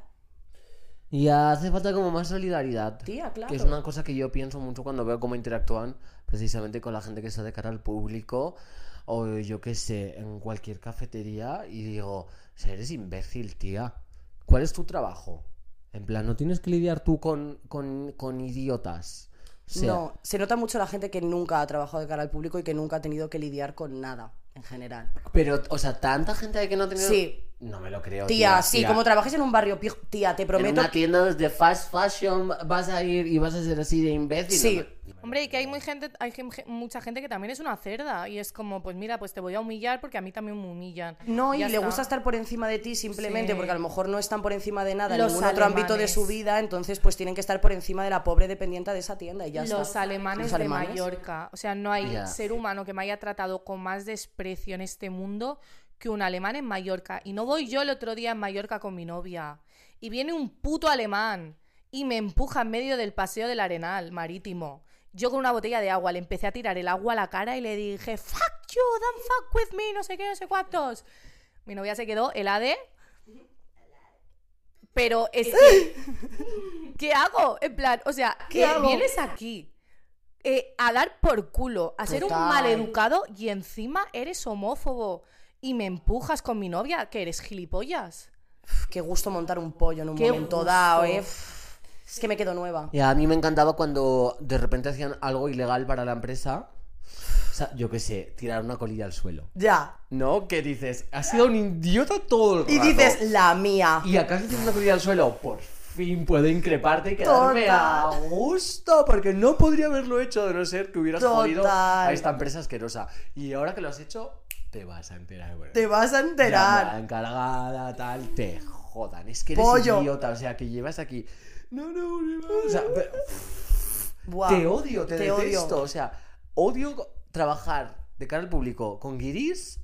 Y hace falta como más solidaridad. Tía, claro. Que es una cosa que yo pienso mucho cuando veo cómo interactúan precisamente con la gente que está de cara al público. O yo qué sé, en cualquier cafetería. Y digo, o sea, eres imbécil, tía. ¿Cuál es tu trabajo? En plan, no tienes que lidiar tú con idiotas. O sea, No, se nota mucho la gente que nunca ha trabajado de cara al público y que nunca ha tenido que lidiar con nada, en general. pero, o sea, tanta gente hay que no ha tenido... Sí. No me lo creo, Tía, sí, tía. como trabajes en un barrio pijo, tía, te En prometo. una tienda de fast fashion vas a ir y vas a ser así de imbécil. Sí. No me- Hombre, y que hay mucha gente que también es una cerda. Y es como, pues mira, pues te voy a humillar porque a mí también me humillan. No, y Ya le está. gusta estar por encima de ti simplemente Sí. porque a lo mejor no están por encima de nada en Los ningún otro ámbito de alemanes. su vida, entonces pues tienen que estar por encima de la pobre dependiente de esa tienda y ya Los está. alemanes Los de alemanes. Mallorca. O sea, no hay Ya. ser humano que me haya tratado con más desprecio en este mundo que un alemán en Mallorca. Y no voy yo el otro día en Mallorca con mi novia. Y viene un puto alemán y me empuja en medio del paseo del Arenal marítimo. Yo con una botella de agua le empecé a tirar el agua a la cara y le dije, fuck you, don't fuck with me, no sé qué, no sé cuántos. Mi novia se quedó helade. Pero es que... ¿Qué hago? En plan, o sea, ¿Qué hago? vienes aquí a dar por culo, a ser un Total. maleducado y encima eres homófobo y me empujas con mi novia, que eres gilipollas. Uf, qué gusto montar un pollo en un Qué momento gusto. dado, es que me quedo nueva. Y a mí me encantaba cuando de repente hacían algo ilegal para la empresa. O sea, yo qué sé, tirar una colilla al suelo. Ya. ¿No? Que dices, has sido un idiota todo el rato. Y dices, la mía. ¿Y acaso tienes una colilla al suelo? Por fin puedo increparte y quedarme Total. a gusto, porque no podría haberlo hecho de no ser que hubieras jodido Total. a esta empresa asquerosa. Y ahora que lo has hecho, te vas a enterar. Bueno, Te vas a llamada enterar. encargada, tal, te jodan. Es que eres Pollo. idiota, o sea, que llevas aquí... No, o sea, Buah, te odio, te te detesto. odio. O sea, odio trabajar de cara al público con guiris.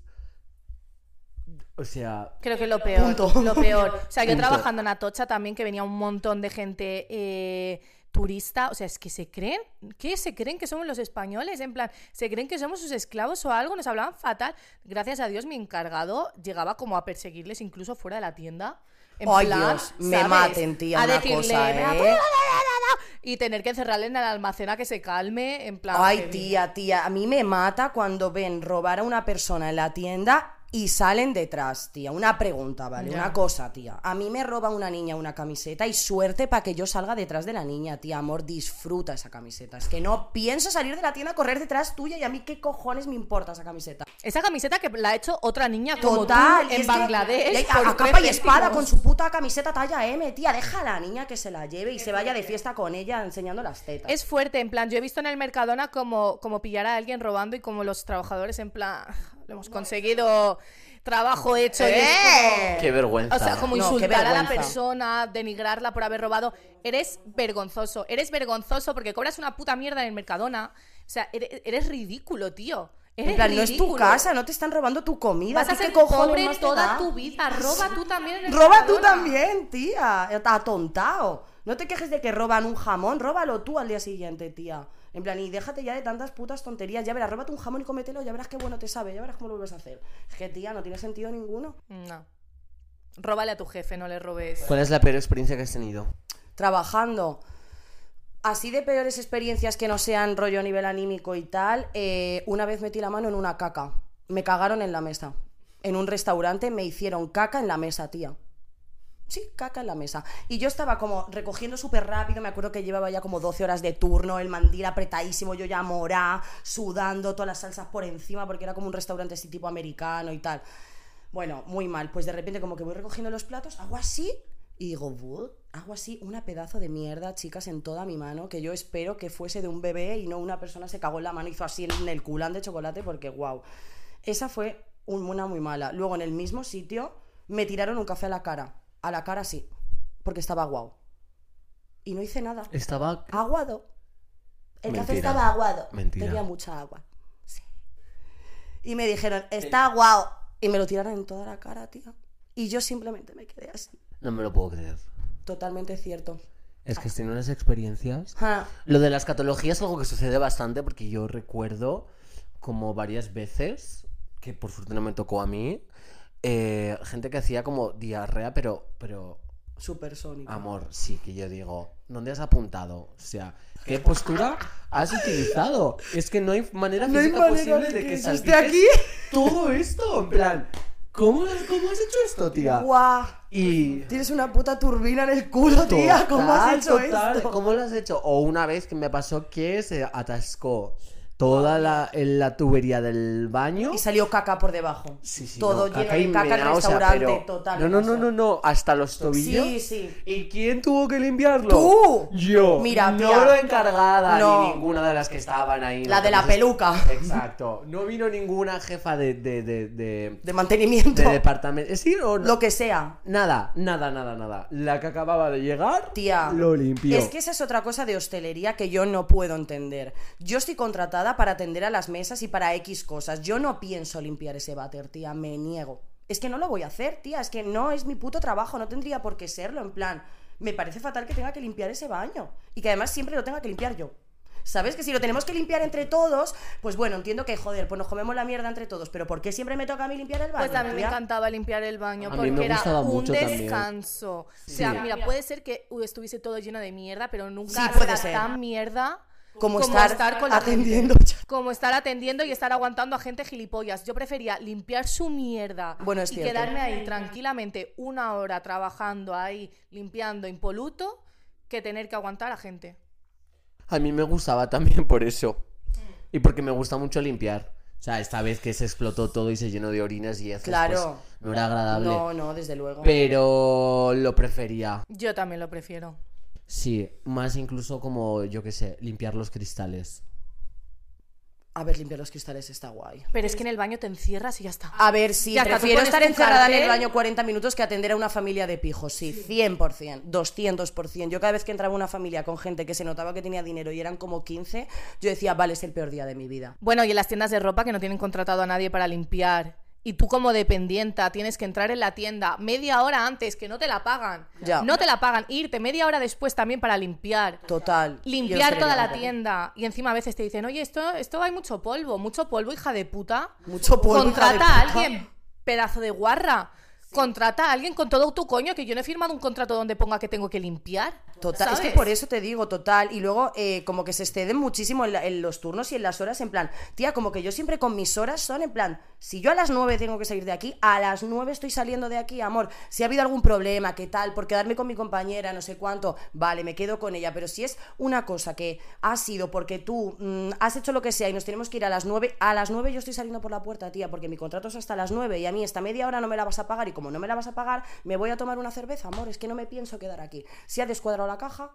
O sea, Creo que es lo peor. Punto. Lo peor. O sea, yo Punto. trabajando en Atocha también, que venía un montón de gente turista. O sea, es que se creen. ¿Qué se creen que somos los españoles? En plan, ¿se creen que somos sus esclavos o algo? Nos hablaban fatal. Gracias a Dios, mi encargado llegaba como a perseguirles incluso fuera de la tienda. En Ay, plan, Dios, me ¿sabes? maten, tía, A una decirle, cosa, "Me la ¿eh?". puedo dar". Y tener que encerrarle en el almacén a que se calme. En plan, Ay, heavy. tía, a mí me mata cuando ven robar a una persona en la tienda y salen detrás, tía. Una pregunta, ¿vale? Ya. Una cosa, tía. A mí me roba una niña una camiseta y suerte para que yo salga detrás de la niña, tía. Amor, disfruta esa camiseta. Es que no pienso salir de la tienda a correr detrás tuya y a mí qué cojones me importa esa camiseta. Esa camiseta que la ha hecho otra niña como Total, tú y en es que- Bangladesh. y por a 3 capa y espada céntimos. con su puta camiseta talla M, tía. Deja a la niña que se la lleve y se vaya de fiesta con ella enseñando las tetas. Es fuerte, en plan, yo he visto en el Mercadona como pillar a alguien robando y como los trabajadores en plan, lo hemos conseguido, trabajo hecho. Y es como- qué vergüenza. o sea, como No, qué insultar a la vergüenza. persona, denigrarla por haber robado. Eres vergonzoso porque cobras una puta mierda en el Mercadona. O sea, eres ridículo, tío. En plan, no es tu ridículo. casa, no te están robando tu comida. Vas a ¿Qué ser cojones pobre más te toda da? tu vida. Roba tú también en el Roba tú Mercadona. también, tía. Está atontado. No te quejes de que roban un jamón, róbalo tú al día siguiente, tía. En plan, y déjate ya de tantas putas tonterías. Ya verás, róbate un jamón y cómetelo, ya verás qué bueno te sabe, ya verás cómo lo vuelves a hacer. Es que, tía, no tiene sentido ninguno. No. Róbale a tu jefe, no le robes. ¿Cuál es la peor experiencia que has tenido? Trabajando. Así de peores experiencias que no sean rollo a nivel anímico y tal, una vez metí la mano en una caca. Me cagaron en la mesa. En un restaurante me hicieron caca en la mesa, tía. Sí, caca en la mesa. Y yo estaba como recogiendo súper rápido, me acuerdo que llevaba ya como 12 horas de turno, el mandil apretadísimo, yo ya morá, sudando, todas las salsas por encima, porque era como un restaurante así tipo americano y tal. Bueno, muy mal. Pues de repente como que voy recogiendo los platos, hago así, y digo, "Buh", hago así una pedazo de mierda, chicas, en toda mi mano, que yo espero que fuese de un bebé y no una persona se cagó en la mano, hizo así en el culán de chocolate, porque wow. Esa fue una muy mala. Luego en el mismo sitio me tiraron un café a la cara. A la cara sí, porque estaba aguado. Y no hice nada. Estaba... Aguado. El café Mentira. estaba aguado. Mentira. Tenía mucha agua. Sí. Y me dijeron, está aguado. Y me lo tiraron en toda la cara, tía. Y yo simplemente me quedé así. No me lo puedo creer. Totalmente cierto. Es que estoy en unas experiencias... Ja. Lo de la escatología es algo que sucede bastante porque yo recuerdo como varias veces, que por suerte no me tocó a mí, gente que hacía como diarrea, pero Supersónico. amor, sí, que yo digo, ¿dónde has apuntado? O sea, ¿qué postura has utilizado? Es que no hay manera No hay física manera posible de de que que eso salpiques esté aquí. todo esto, en plan, ¿cómo has hecho esto, tía? ¡Guau! Y... Tienes una puta turbina en el culo, tía. ¿Cómo has hecho total, esto? ¿cómo lo has hecho? O una vez que me pasó que se atascó toda la tubería del baño. Y salió caca por debajo. Sí, Todo no, lleno y de caca el meao, o sea, restaurante, pero- total. No, hasta los tobillos. Sí, sí. ¿Y quién tuvo que limpiarlo? ¡Tú! Yo. Mira, no tía. la encargada No. ni ninguna de las que estaban ahí. La ¿no? de la Entonces- peluca. Exacto. No vino ninguna jefa de De mantenimiento. departamento. ¿Sí o no? Lo que sea. Nada. La que acababa de llegar, Tía, lo limpió. es que esa es otra cosa de hostelería que yo no puedo entender. Yo estoy contratada para atender a las mesas y para X cosas. Yo no pienso limpiar ese váter, tía, me niego. Es que no lo voy a hacer, tía, es que no es mi puto trabajo, no tendría por qué serlo, en plan, me parece fatal que tenga que limpiar ese baño y que además siempre lo tenga que limpiar yo. ¿Sabes? Que si lo tenemos que limpiar entre todos, pues bueno, entiendo que, joder, pues nos comemos la mierda entre todos, pero ¿por qué siempre me toca a mí limpiar el baño? Pues a mí me tía? encantaba limpiar el baño A mí me porque era gustaba un mucho también. descanso. O sea, mira, puede ser que estuviese todo lleno de mierda, pero nunca Sí, puede era ser. tan mierda Como estar con la atendiendo gente. ya. Como estar atendiendo y estar aguantando a gente gilipollas. Yo prefería limpiar su mierda Bueno, es y cierto. quedarme ahí tranquilamente una hora trabajando ahí, limpiando impoluto, que tener que aguantar a gente. A mí me gustaba también por eso. Y porque me gusta mucho limpiar. O sea, esta vez que se explotó todo y se llenó de orinas y heces, Claro. pues, no era agradable. No, desde luego. Pero lo prefería. Yo también lo prefiero. Sí, más incluso como, yo qué sé, limpiar los cristales. A ver, limpiar los cristales está guay. Pero es que en el baño te encierras y ya está. A ver, sí, Ya está, tú prefiero pones estar tu encerrada en el cartel. baño 40 minutos que atender a una familia de pijos, sí, 100%, 200%. Yo cada vez que entraba en una familia con gente que se notaba que tenía dinero y eran como 15, yo decía, vale, es el peor día de mi vida. Bueno, y en las tiendas de ropa que no tienen contratado a nadie para limpiar. Y tú como dependienta tienes que entrar en la tienda media hora antes, que no te la pagan. Ya. No te la pagan. Irte media hora después también para limpiar. Total. Limpiar Yo toda la tampoco. tienda. Y encima a veces te dicen, oye, esto hay mucho polvo, hija de puta. Mucho polvo, Contrata hija de a puta. alguien, pedazo de guarra. Contrata a alguien con todo tu coño, que yo no he firmado un contrato donde ponga que tengo que limpiar. Total, es ¿sabes? que por eso te digo, total. Y luego, como que se exceden muchísimo en los turnos y en las horas, en plan, tía, como que yo siempre con mis horas son en plan, si yo a las 9 tengo que salir de aquí, a las 9 estoy saliendo de aquí, amor. Si ha habido algún problema, qué tal, por quedarme con mi compañera, no sé cuánto, vale, me quedo con ella. Pero si es una cosa que ha sido porque tú has hecho lo que sea y nos tenemos que ir a las 9 yo estoy saliendo por la puerta, tía, porque mi contrato es hasta las 9 y a mí esta media hora no me la vas a pagar y como no me la vas a pagar, me voy a tomar una cerveza, amor, es que no me pienso quedar aquí. Si ha descuadrado la caja...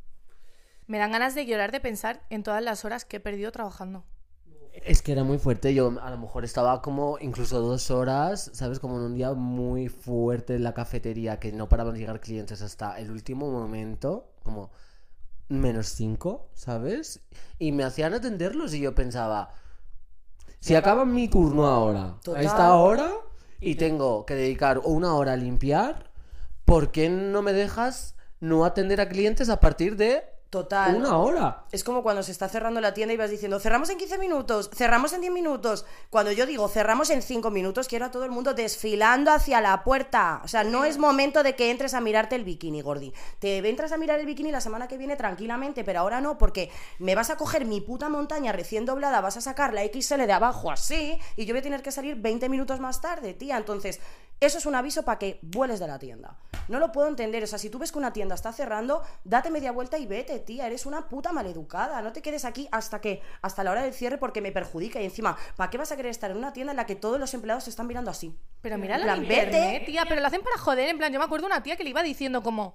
Me dan ganas de llorar de pensar en todas las horas que he perdido trabajando. Es que era muy fuerte. Yo a lo mejor estaba como incluso 2 horas, ¿sabes? Como en un día muy fuerte en la cafetería, que no paraban de llegar clientes hasta el último momento, como -5, ¿sabes? Y me hacían atenderlos y yo pensaba, Si acaba mi turno ahora, Total. a esta hora, y tengo que dedicar 1 hora a limpiar, ¿por qué no me dejas no atender a clientes a partir de Total. 1 hora? Es como cuando se está cerrando la tienda y vas diciendo, cerramos en 15 minutos, cerramos en 10 minutos. Cuando yo digo cerramos en 5 minutos, quiero a todo el mundo desfilando hacia la puerta. O sea, no es momento de que entres a mirarte el bikini, Gordi. Te entras a mirar el bikini la semana que viene tranquilamente, pero ahora no, porque me vas a coger mi puta montaña recién doblada, vas a sacar la XL de abajo así, y yo voy a tener que salir 20 minutos más tarde, tía. Entonces, eso es un aviso para que vueles de la tienda. No lo puedo entender. O sea, si tú ves que una tienda está cerrando, date media vuelta y vete, tía. Eres una puta maleducada. No te quedes aquí hasta la hora del cierre porque me perjudica. Y encima, ¿para qué vas a querer estar en una tienda en la que todos los empleados se están mirando así? Pero mira En la plan, internet, vete. tía, pero lo hacen para joder. En plan, yo me acuerdo de una tía que le iba diciendo como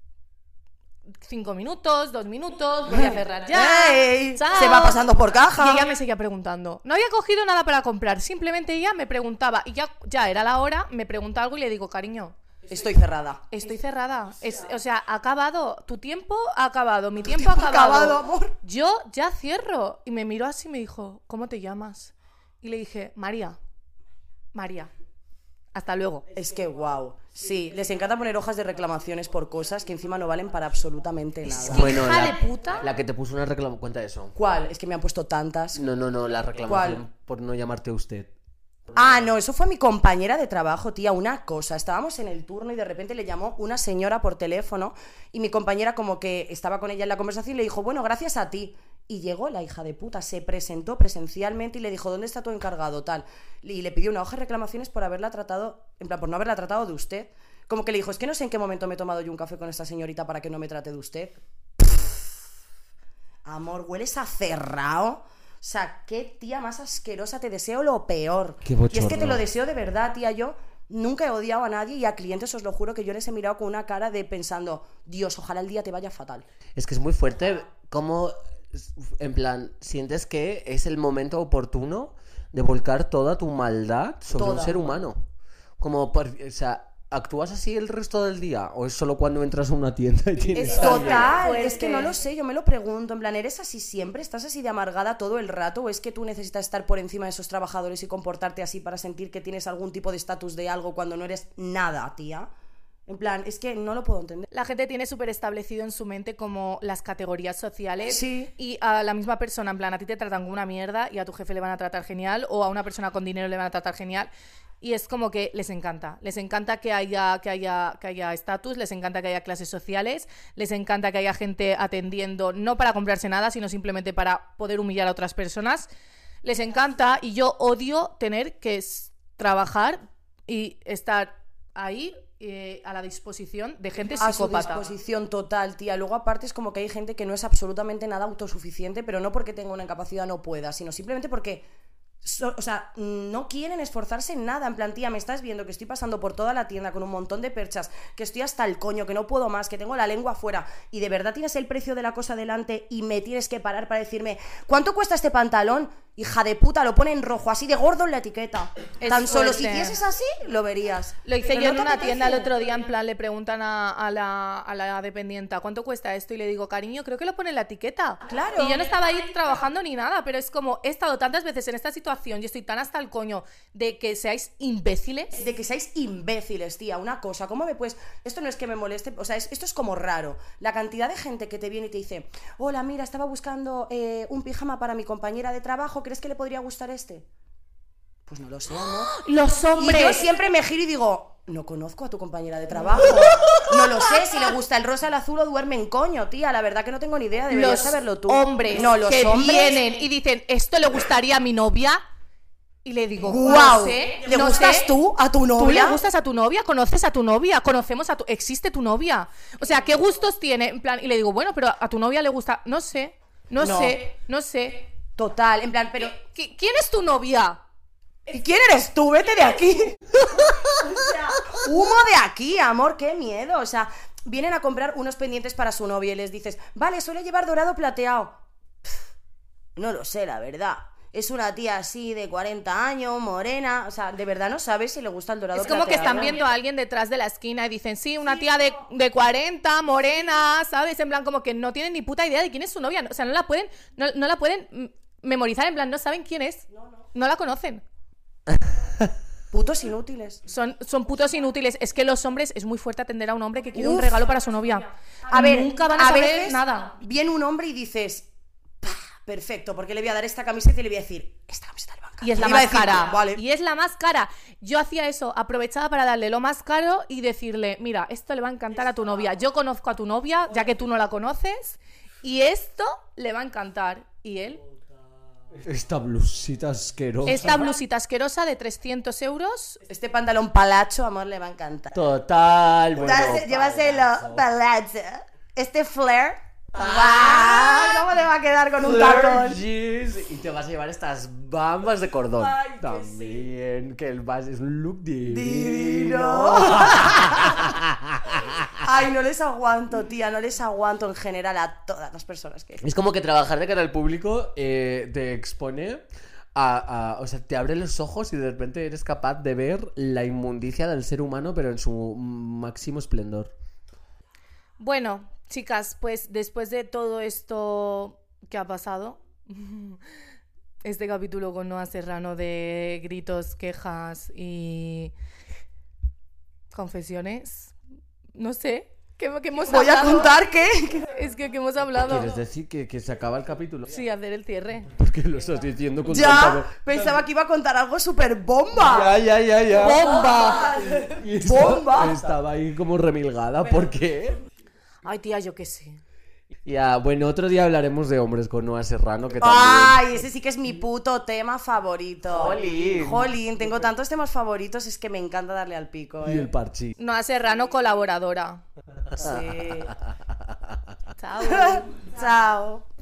5 minutos, 2 minutos, voy a cerrar ya. ¡Ey! chao. Se va pasando por caja. Y ella me seguía preguntando. No había cogido nada para comprar, simplemente ella me preguntaba, y ya era la hora, me pregunta algo y le digo, cariño, Estoy cerrada. estoy cerrada. O sea, ha acabado. Tu tiempo ha acabado. Mi tiempo ha acabado. amor. Yo ya cierro. Y me miró así y me dijo, ¿cómo te llamas? Y le dije, María. María. Hasta luego. Es que wow. Sí, les encanta poner hojas de reclamaciones por cosas que encima no valen para absolutamente nada. Bueno, hija de puta. La que te puso una reclamación, cuenta eso. ¿Cuál? Es que me han puesto tantas. No, la reclamación ¿Cuál? por no llamarte usted. Ah, no, eso fue mi compañera de trabajo, tía, una cosa. Estábamos en el turno y de repente le llamó una señora por teléfono y mi compañera como que estaba con ella en la conversación y le dijo, bueno, gracias a ti. Y llegó la hija de puta, se presentó presencialmente y le dijo, ¿dónde está tu encargado? Tal. Y le pidió una hoja de reclamaciones por haberla tratado, en plan, por no haberla tratado de usted. Como que le dijo, es que no sé en qué momento me he tomado yo un café con esta señorita para que no me trate de usted. Amor, hueles a cerrao. O sea, qué tía más asquerosa, te deseo lo peor. Qué Y es bochorno. que te lo deseo de verdad, tía. Yo nunca he odiado a nadie y a clientes os lo juro que yo les he mirado con una cara de pensando, Dios, ojalá el día te vaya fatal. Es que es muy fuerte cómo, en plan, sientes que es el momento oportuno de volcar toda tu maldad sobre un Toda. ser humano. Como, o sea, ¿actúas así el resto del día? ¿O es solo cuando entras a una tienda y tienes Es a alguien? total, fuerte. es que no lo sé, yo me lo pregunto, en plan, ¿eres así siempre? ¿Estás así de amargada todo el rato? ¿O es que tú necesitas estar por encima de esos trabajadores y comportarte así para sentir que tienes algún tipo de estatus de algo cuando no eres nada, tía? En plan, es que no lo puedo entender. La gente tiene súper establecido en su mente como las categorías sociales. Sí. Y a la misma persona, en plan, a ti te tratan como una mierda y a tu jefe le van a tratar genial, o a una persona con dinero le van a tratar genial. Y es como que les encanta que haya estatus, les encanta que haya clases sociales, les encanta que haya gente atendiendo, no para comprarse nada, sino simplemente para poder humillar a otras personas. Les encanta, y yo odio tener que trabajar y estar ahí a la disposición de gente A su psicópata. disposición total, tía. Luego aparte es como que hay gente que no es absolutamente nada autosuficiente, pero no porque tenga una incapacidad no pueda, sino simplemente porque o sea, no quieren esforzarse en nada. En plan, tía, me estás viendo que estoy pasando por toda la tienda con un montón de perchas, que estoy hasta el coño, que no puedo más, que tengo la lengua afuera, y de verdad tienes el precio de la cosa delante y me tienes que parar para decirme, ¿cuánto cuesta este pantalón? Hija de puta, lo pone en rojo, así de gordo en la etiqueta. Es Tan solo fuerte. si hicieses así, lo verías. Lo hice Pero yo no en te una apetece. tienda el otro día, en plan, le preguntan a la dependienta, ¿cuánto cuesta esto? Y le digo, cariño, creo que lo pone en la etiqueta. Claro. Y yo no estaba ahí trabajando ni nada, pero es como, he estado tantas veces en esta situación y estoy tan hasta el coño de que seáis imbéciles. De que seáis imbéciles, tía. Una cosa, ¿cómo me puedes...? Esto no es que me moleste, o sea, esto es como raro. La cantidad de gente que te viene y te dice, hola, mira, estaba buscando un pijama para mi compañera de trabajo, ¿crees que le podría gustar este? Pues no lo sé, ¿no? Los Y yo hombres. siempre me giro y digo, no conozco a tu compañera de trabajo. No lo sé, si le gusta el rosa, el azul o duerme en coño, tía. La verdad que no tengo ni idea, deberías Los saberlo tú. hombres No, los que hombres... vienen y dicen, ¿esto le gustaría a mi novia? Y le digo, ¡Guau! no sé, ¿Le no gustas sé. tú a tu ¿Tú le novia? gustas a tu novia? ¿Conoces a tu novia? ¿Conocemos a tu... ¿Existe tu novia? O sea, ¿qué gustos tiene? En plan, y le digo, bueno, pero a tu novia le gusta... No sé, no No. sé. Total, en plan, pero... ¿Quién es tu novia? ¿Y quién eres tú? Vete de aquí. O sea, humo de aquí, amor, qué miedo. O sea, vienen a comprar unos pendientes para su novia y les dices, vale, suele llevar dorado plateado. No lo sé, la verdad. Es una tía así de 40 años, morena. O sea, de verdad no sabes si le gusta el dorado Es como que plateado. están viendo a alguien detrás de la esquina y dicen, sí, una tía de 40, morena, ¿sabes? En plan, como que no tienen ni puta idea de quién es su novia. O sea, no la pueden memorizar, en plan, no saben quién es. no la conocen. Putos inútiles. Son putos inútiles. Es que los hombres, es muy fuerte atender a un hombre que quiere un regalo para su novia. A ver, nunca van a saber veces nada. Viene un hombre y dices, "Pah, perfecto, porque le voy a dar esta camiseta y le voy a decir, esta camiseta le va a encantar". Y es la Le iba a más decir, cara. Vale. Y es la más cara. Yo hacía eso, aprovechaba para darle lo más caro y decirle, mira, esto le va a encantar a tu novia. Yo conozco a tu novia, ya que tú no la conoces, y esto le va a encantar. Y él, Esta blusita asquerosa. esta blusita asquerosa de 300 euros, Este pantalón palacho, amor, le va a encantar. Total, bueno. Llévaselo, palacho. Este flare, ¡guau! ¿Cómo le va a quedar con un tacón? Jeans, y te vas a llevar estas bambas de cordón. Ay, que también, que el base es un look divino. Divino. Ay, no les aguanto, tía, no les aguanto en general a todas las personas que... Es como que trabajar de cara al público te expone o sea, te abre los ojos y de repente eres capaz de ver la inmundicia del ser humano, pero en su máximo esplendor. bueno, chicas, pues después de todo esto que ha pasado, este capítulo con Noa Serrano de gritos, quejas y confesiones, no sé, ¿qué hemos Voy a hablado? contar que... Es que hemos hablado. ¿Quieres decir que se acaba el capítulo? Sí, hacer el cierre. ¿Por qué lo estás diciendo con tanta... Ya, pensaba que iba a contar algo súper bomba. Ya. ¡Bomba! Y ¡Bomba! estaba ahí como remilgada. ¿Por qué? Ay, tía, yo qué sé. Ya, bueno, otro día hablaremos de hombres con Noa Serrano, que también... Ay, ese sí que es mi puto tema favorito. Jolín. Jolín, tengo tantos temas favoritos, es que me encanta darle al pico, Y el parchi. Noa Serrano, colaboradora. Sí. Chao. Chao.